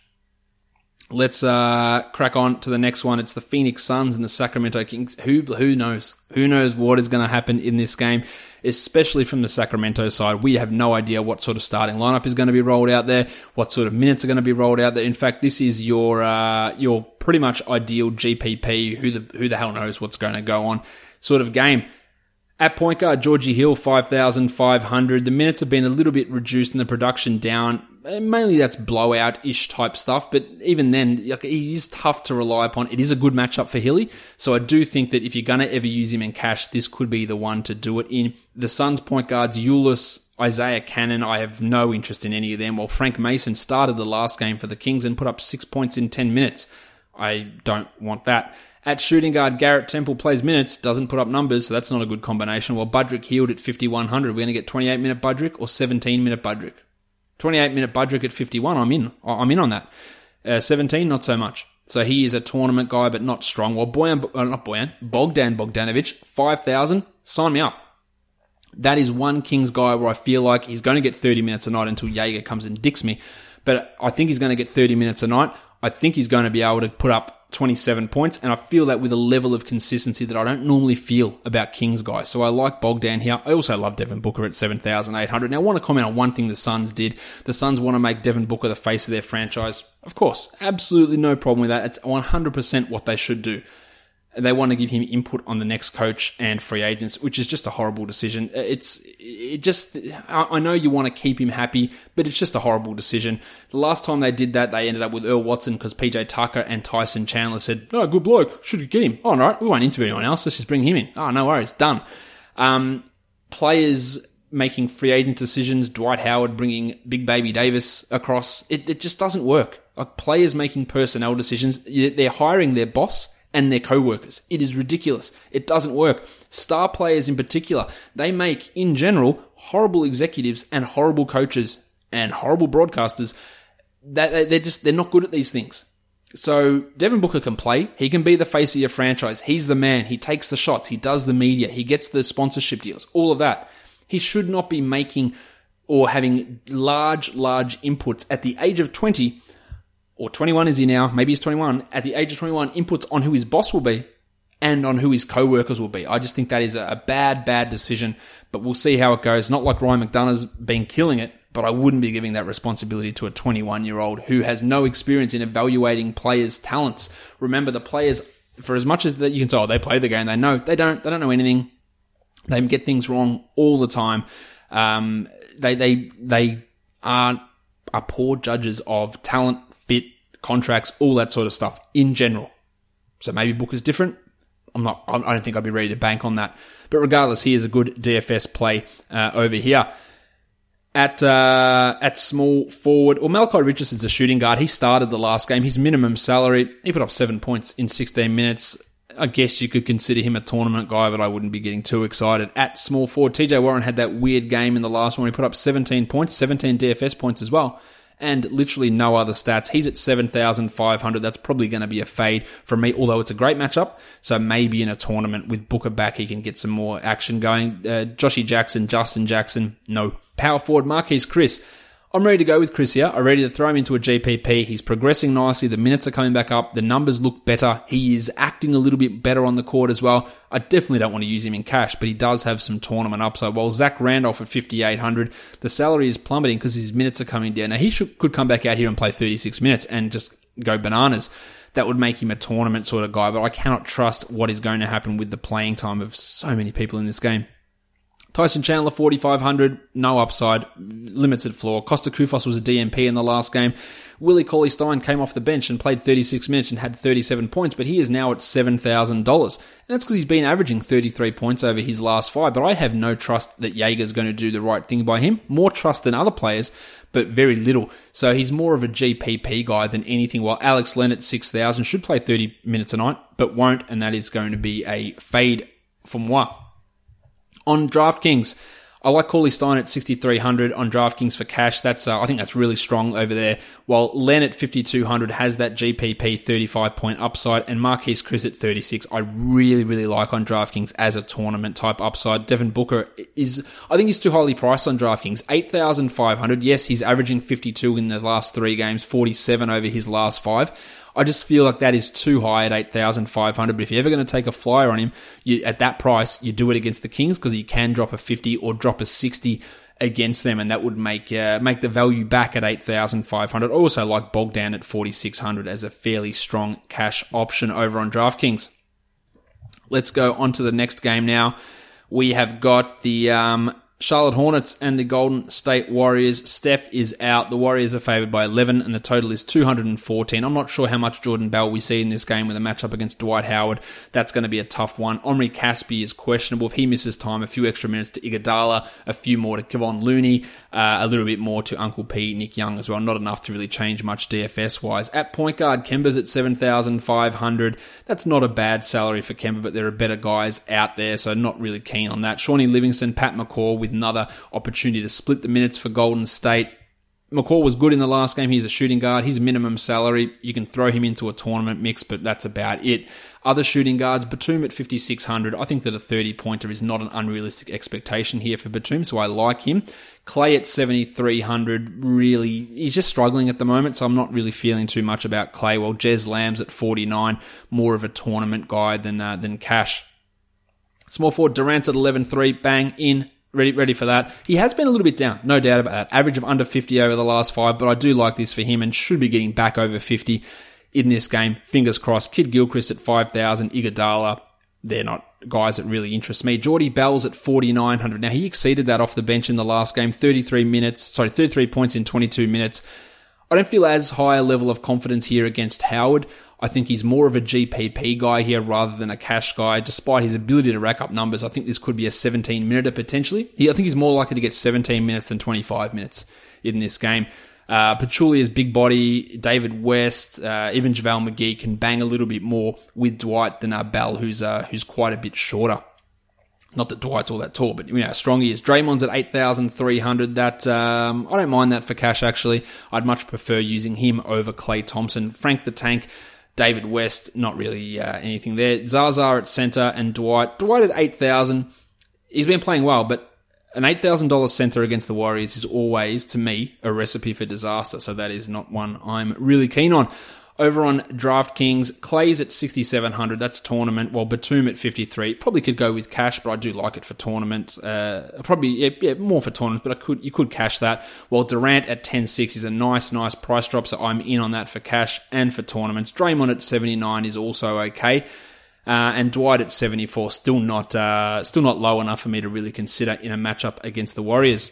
Let's uh, crack on to the next one. It's the Phoenix Suns and the Sacramento Kings. Who who knows? Who knows what is going to happen in this game, especially from the Sacramento side. We have no idea what sort of starting lineup is going to be rolled out there, what sort of minutes are going to be rolled out there. In fact, this is your uh, your pretty much ideal G P P. Who the who the hell knows what's going to go on sort of game. At point guard, Georgie Hill, five thousand five hundred. The minutes have been a little bit reduced and the production down. Mainly that's blowout-ish type stuff, but even then, like, he is tough to rely upon. It is a good matchup for Hilly, so I do think that if you're going to ever use him in cash, this could be the one to do it in. The Suns point guards, Ulis, Isaiah Cannon, I have no interest in any of them. While Frank Mason started the last game for the Kings and put up six points in ten minutes. I don't want that. At shooting guard, Garrett Temple plays minutes, doesn't put up numbers, so that's not a good combination. While Budrick Hield at fifty-one hundred, we're going to get twenty-eight minute Budrick or seventeen minute Budrick. twenty-eight minute Budrick at fifty-one, I'm in. I'm in on that. Uh, seventeen, not so much. So he is a tournament guy, but not strong. While Boyan, uh, not Boyan, Bogdan Bogdanovic, five thousand, sign me up. That is one Kings guy where I feel like he's going to get thirty minutes a night until Jaeger comes and dicks me. But I think he's going to get thirty minutes a night. I think he's going to be able to put up twenty-seven points, and I feel that with a level of consistency that I don't normally feel about Kings guys. So I like Bogdan here. I also love Devin Booker at seven thousand eight hundred. Now, I want to comment on one thing the Suns did. The Suns want to make Devin Booker the face of their franchise. Of course, absolutely no problem with that. It's one hundred percent what they should do. They want to give him input on the next coach and free agents, which is just a horrible decision. It's it just, I know you want to keep him happy, but it's just a horrible decision. The last time they did that, they ended up with Earl Watson because P J Tucker and Tyson Chandler said, "Oh, good bloke, should get him." Oh, all right, we won't interview anyone else. Let's just bring him in. Oh, no worries, done. Um, players making free agent decisions, Dwight Howard bringing Big Baby Davis across. It, it just doesn't work. Like, players making personnel decisions, they're hiring their boss and their co-workers. It is ridiculous. It doesn't work. Star players in particular, they make, in general, horrible executives and horrible coaches and horrible broadcasters. That they're just, they're not good at these things. So Devin Booker can play. He can be the face of your franchise. He's the man. He takes the shots. He does the media. He gets the sponsorship deals. All of that. He should not be making or having large, large inputs at the age of twenty, or twenty-one is he now, maybe he's twenty-one, at the age of twenty-one, inputs on who his boss will be and on who his co-workers will be. I just think that is a bad, bad decision, but we'll see how it goes. Not like Ryan McDonough's been killing it, but I wouldn't be giving that responsibility to a twenty-one-year-old who has no experience in evaluating players' talents. Remember, the players, for as much as that you can say, oh, they play the game, they know, they don't, they don't know anything. They get things wrong all the time. Um, they, they, they are, are poor judges of talent, fit, contracts, all that sort of stuff in general. So maybe Booker's different. I'm not, I don't think I'd be ready to bank on that. But regardless, he is a good D F S play uh, over here. At uh, at small forward, well, Malachi Richardson's a shooting guard. He started the last game. His minimum salary, he put up seven points in sixteen minutes. I guess you could consider him a tournament guy, but I wouldn't be getting too excited. At small forward, T J Warren had that weird game in the last one. He put up seventeen points, seventeen D F S points as well, and literally no other stats. He's at seven thousand five hundred. That's probably going to be a fade from me, although it's a great matchup. So maybe in a tournament with Booker back, he can get some more action going. Uh, Joshy Jackson, Justin Jackson, no. Power forward, Marquise Chris. I'm ready to go with Chris here. I'm ready to throw him into a G P P. He's progressing nicely. The minutes are coming back up. The numbers look better. He is acting a little bit better on the court as well. I definitely don't want to use him in cash, but he does have some tournament upside. While Zach Randolph at fifty-eight hundred, the salary is plummeting because his minutes are coming down. Now, he should, could come back out here and play thirty-six minutes and just go bananas. That would make him a tournament sort of guy, but I cannot trust what is going to happen with the playing time of so many people in this game. Tyson Chandler, forty-five hundred, no upside, limited floor. Costa Koufos was a D M P in the last game. Willie Cauley-Stein came off the bench and played thirty-six minutes and had thirty-seven points, but he is now at seven thousand dollars. And that's because he's been averaging thirty-three points over his last five, but I have no trust that Jaeger's going to do the right thing by him. More trust than other players, but very little. So he's more of a G P P guy than anything, while Alex Len at six thousand should play thirty minutes a night, but won't, and that is going to be a fade for moi. On DraftKings, I like Cauley Stein at sixty-three hundred on DraftKings for cash. That's uh, I think that's really strong over there. While Len at fifty-two hundred has that G P P thirty-five point upside, and Marquise Chris at thirty-six, I really, really like on DraftKings as a tournament type upside. Devin Booker is, I think he's too highly priced on DraftKings. eight thousand five hundred. Yes, he's averaging fifty-two in the last three games, forty-seven over his last five. I just feel like that is too high at eight thousand five hundred. But if you're ever going to take a flyer on him, you, at that price, you do it against the Kings because he can drop a fifty or drop a sixty against them, and that would make uh, make the value back at eight thousand five hundred. I also like Bogdan at forty-six hundred as a fairly strong cash option over on DraftKings. Let's go on to the next game now. We have got the um, Charlotte Hornets and the Golden State Warriors. Steph is out. The Warriors are favored by eleven, and the total is two hundred fourteen. I'm not sure how much Jordan Bell we see in this game with a matchup against Dwight Howard. That's going to be a tough one. Omri Caspi is questionable. If he misses time, a few extra minutes to Iguodala, a few more to Kevon Looney, uh, a little bit more to Uncle P, Nick Young as well. Not enough to really change much D F S-wise. At point guard, Kemba's at seven thousand five hundred. That's not a bad salary for Kemba, but there are better guys out there, so not really keen on that. Shawnee Livingston, Pat McCaw with another opportunity to split the minutes for Golden State. McCaw was good in the last game. He's a shooting guard. His minimum salary, you can throw him into a tournament mix, but that's about it. Other shooting guards, Batum at fifty-six hundred. I think that a thirty-pointer is not an unrealistic expectation here for Batum, so I like him. Clay at seventy-three hundred, really, he's just struggling at the moment, so I'm not really feeling too much about Clay. Well, Jez Lamb's at forty-nine, more of a tournament guy than uh, than cash. Small forward, Durant at eleven three, bang, in. Ready ready for that. He has been a little bit down, no doubt about that. Average of under fifty over the last five, but I do like this for him and should be getting back over fifty in this game. Fingers crossed. Kid Gilchrist at five thousand. Iguodala, they're not guys that really interest me. Jordy Bell's at forty-nine hundred. Now, he exceeded that off the bench in the last game. thirty-three minutes, sorry, thirty-three points in twenty-two minutes. I don't feel as high a level of confidence here against Howard. I think he's more of a G P P guy here rather than a cash guy. Despite his ability to rack up numbers, I think this could be a seventeen-minuter potentially. He, I think he's more likely to get seventeen minutes than twenty-five minutes in this game. Uh, Pachulia's big body, David West, uh, even JaVale McGee can bang a little bit more with Dwight than uh, Bell, who's uh, who's quite a bit shorter. Not that Dwight's all that tall, but you know how strong he is. Draymond's at eight thousand three hundred. That um, I don't mind that for cash, actually. I'd much prefer using him over Klay Thompson. Frank the Tank, David West, not really uh, anything there. Zaza at center and Dwight. Dwight at eight thousand. He's been playing well, but an eight thousand dollars center against the Warriors is always, to me, a recipe for disaster. So that is not one I'm really keen on. Over on DraftKings, Clay's at sixty-seven hundred. That's tournament. While Batum at fifty-three. Probably could go with cash, but I do like it for tournament. Uh, probably yeah, yeah, more for tournament, but I could you could cash that. While Durant at ten six is a nice, nice price drop, so I'm in on that for cash and for tournaments. Draymond at seventy-nine is also okay. Uh, and Dwight at seventy-four, still not uh, still not low enough for me to really consider in a matchup against the Warriors.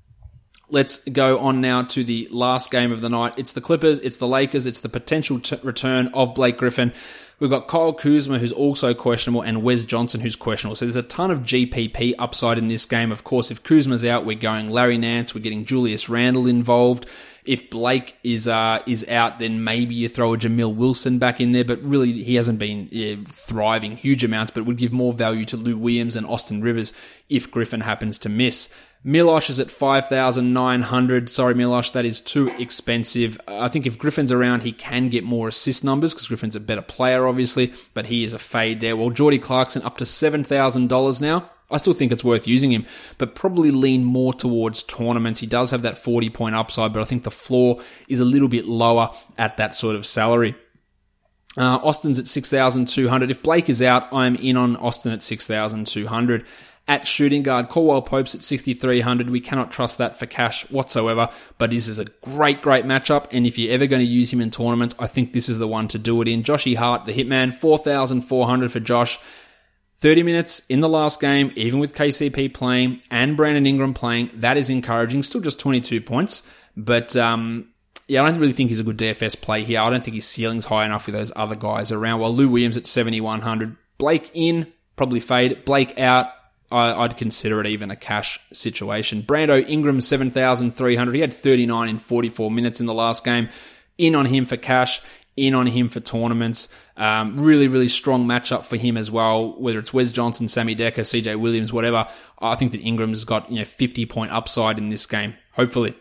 Let's go on now to the last game of the night. It's the Clippers, it's the Lakers, it's the potential t- return of Blake Griffin. We've got Kyle Kuzma, who's also questionable, and Wes Johnson, who's questionable. So there's a ton of G P P upside in this game. Of course, if Kuzma's out, we're going Larry Nance, we're getting Julius Randle involved. If Blake is uh, is out, then maybe you throw a Jamil Wilson back in there, but really he hasn't been yeah, thriving huge amounts, but would give more value to Lou Williams and Austin Rivers if Griffin happens to miss. Milosh is at five thousand nine hundred. Sorry, Milosh, that is too expensive. I think if Griffin's around, he can get more assist numbers because Griffin's a better player, obviously, but he is a fade there. Well, Jordy Clarkson up to seven thousand dollars now. I still think it's worth using him, but probably lean more towards tournaments. He does have that forty-point upside, but I think the floor is a little bit lower at that sort of salary. Uh, Austin's at six thousand two hundred. If Blake is out, I'm in on Austin at six thousand two hundred. At shooting guard, Caldwell Pope's at sixty-three hundred. We cannot trust that for cash whatsoever, but this is a great, great matchup, and if you're ever going to use him in tournaments, I think this is the one to do it in. Joshy Hart, the Hitman, four thousand four hundred for Josh. thirty minutes in the last game, even with K C P playing and Brandon Ingram playing, that is encouraging. Still just twenty-two points, but um, yeah, I don't really think he's a good D F S play here. I don't think his ceiling's high enough with those other guys around. While Lou Williams at seventy-one hundred. Blake in, probably fade. Blake out, I'd consider it even a cash situation. Brando Ingram, seven thousand three hundred. He had thirty-nine in forty-four minutes in the last game. In on him for cash. in on him for tournaments. Um, really, really strong matchup for him as well, whether it's Wes Johnson, Sammy Decker, C J Williams, whatever. I think that Ingram's got, you know, fifty point upside in this game, hopefully.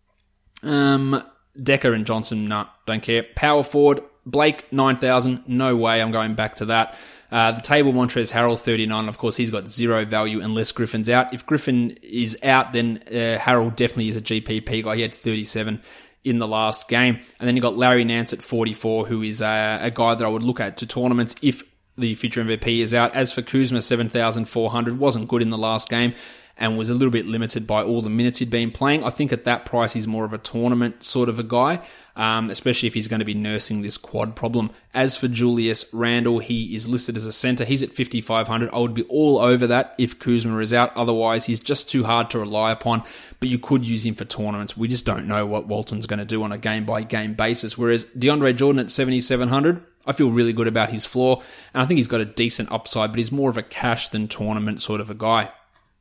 Um, Decker and Johnson, nah, don't care. Power forward, Blake, nine thousand, no way I'm going back to that. Uh, the table, Montrezl Harrell, thirty-nine. Of course, he's got zero value unless Griffin's out. If Griffin is out, then uh, Harrell definitely is a G P P guy. He had thirty-seven in the last game. And then you got Larry Nance at forty-four, who is a, a guy that I would look at to tournaments if the future M V P is out. As for Kuzma, seven thousand four hundred, wasn't good in the last game and was a little bit limited by all the minutes he'd been playing. I think at that price, he's more of a tournament sort of a guy, um, especially if he's going to be nursing this quad problem. As for Julius Randle, he is listed as a center. He's at fifty-five hundred. I would be all over that if Kuzma is out. Otherwise, he's just too hard to rely upon, but you could use him for tournaments. We just don't know what Walton's going to do on a game-by-game basis. Whereas DeAndre Jordan at seventy-seven hundred, I feel really good about his floor, and I think he's got a decent upside, but he's more of a cash than tournament sort of a guy.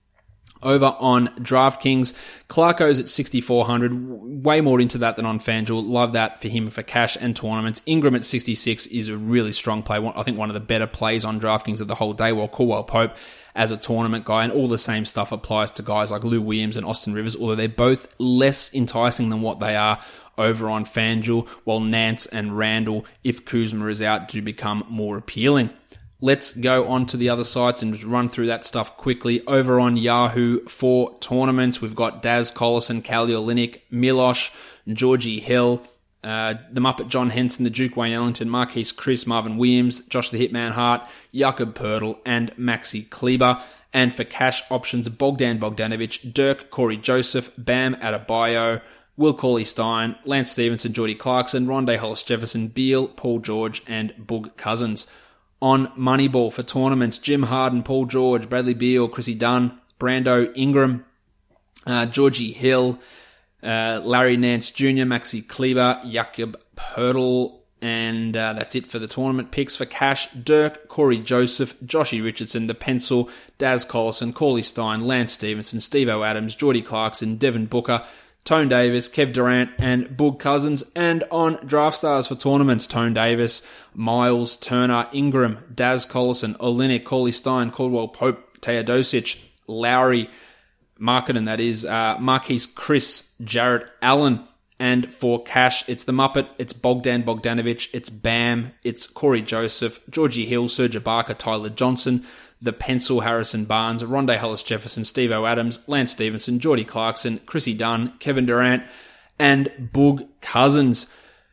Over on DraftKings, Clarko's at sixty-four hundred, way more into that than on FanDuel. Love that for him for cash and tournaments. Ingram at sixty-six is a really strong play. I think one of the better plays on DraftKings of the whole day, while Caldwell Pope as a tournament guy, and all the same stuff applies to guys like Lou Williams and Austin Rivers, although they're both less enticing than what they are over on FanDuel, while Nance and Randall, if Kuzma is out, do become more appealing. Let's go on to the other sites and just run through that stuff quickly. Over on Yahoo for tournaments, we've got Daz Collison, Kelly Olynyk, Milosh, Georgie Hill, uh, the Muppet John Henson, the Duke Wayne Ellington, Marquise Chris, Marvin Williams, Josh the Hitman Hart, Jakob Poeltl, and Maxi Kleber. And for cash options, Bogdan Bogdanovic, Dirk, Corey Joseph, Bam Adebayo, Will Cauley-Stein, Lance Stevenson, Jordy Clarkson, Rondé Hollis-Jefferson, Beal, Paul George, and Boog Cousins. On Moneyball for tournaments, Jim Harden, Paul George, Bradley Beal, Chrissy Dunn, Brando Ingram, uh, Georgie Hill, uh, Larry Nance Junior, Maxi Kleber, Jakob Poeltl, and uh, that's it for the tournament picks. For cash, Dirk, Corey Joseph, Joshy Richardson, The Pencil, Daz Collison, Cauley-Stein, Lance Stevenson, Steve-O Adams, Jordy Clarkson, Devin Booker, Tone Davis, Kev Durant, and Boog Cousins. And on Draft Stars for tournaments, Tone Davis, Miles, Turner, Ingram, Daz Collison, Olynyk, Cauley-Stein, Caldwell Pope, Teodosic, Lowry, Marketing, that is, uh, Marquise Chris, Jarrett Allen. And for cash, it's the Muppet, it's Bogdan Bogdanovic, it's Bam, it's Corey Joseph, Georgie Hill, Serge Ibaka, Tyler Johnson, The Pencil, Harrison Barnes, Rondé Hollis-Jefferson, Steve-O Adams, Lance Stevenson, Jordy Clarkson, Chrissy Dunn, Kevin Durant, and Boog Cousins.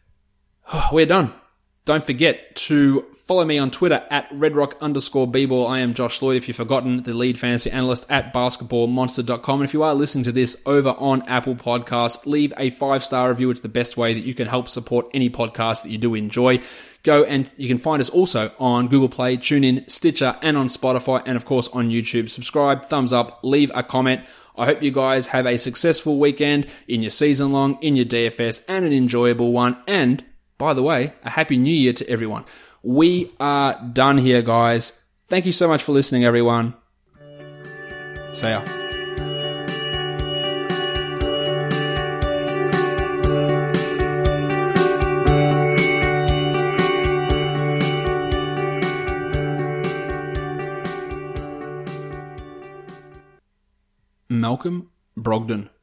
We're done. Don't forget to follow me on Twitter at redrock underscore bball. I am Josh Lloyd, if you've forgotten, the lead fantasy analyst at basketball monster dot com. And if you are listening to this over on Apple Podcasts, leave a five-star review. It's the best way that you can help support any podcast that you do enjoy. Go and you can find us also on Google Play, TuneIn, Stitcher, and on Spotify, and of course on YouTube. Subscribe, thumbs up, leave a comment. I hope you guys have a successful weekend in your season long, in your D F S, and an enjoyable one. And by the way, a happy new year to everyone. We are done here, guys. Thank you so much for listening, everyone. See ya. Malcolm Brogdon.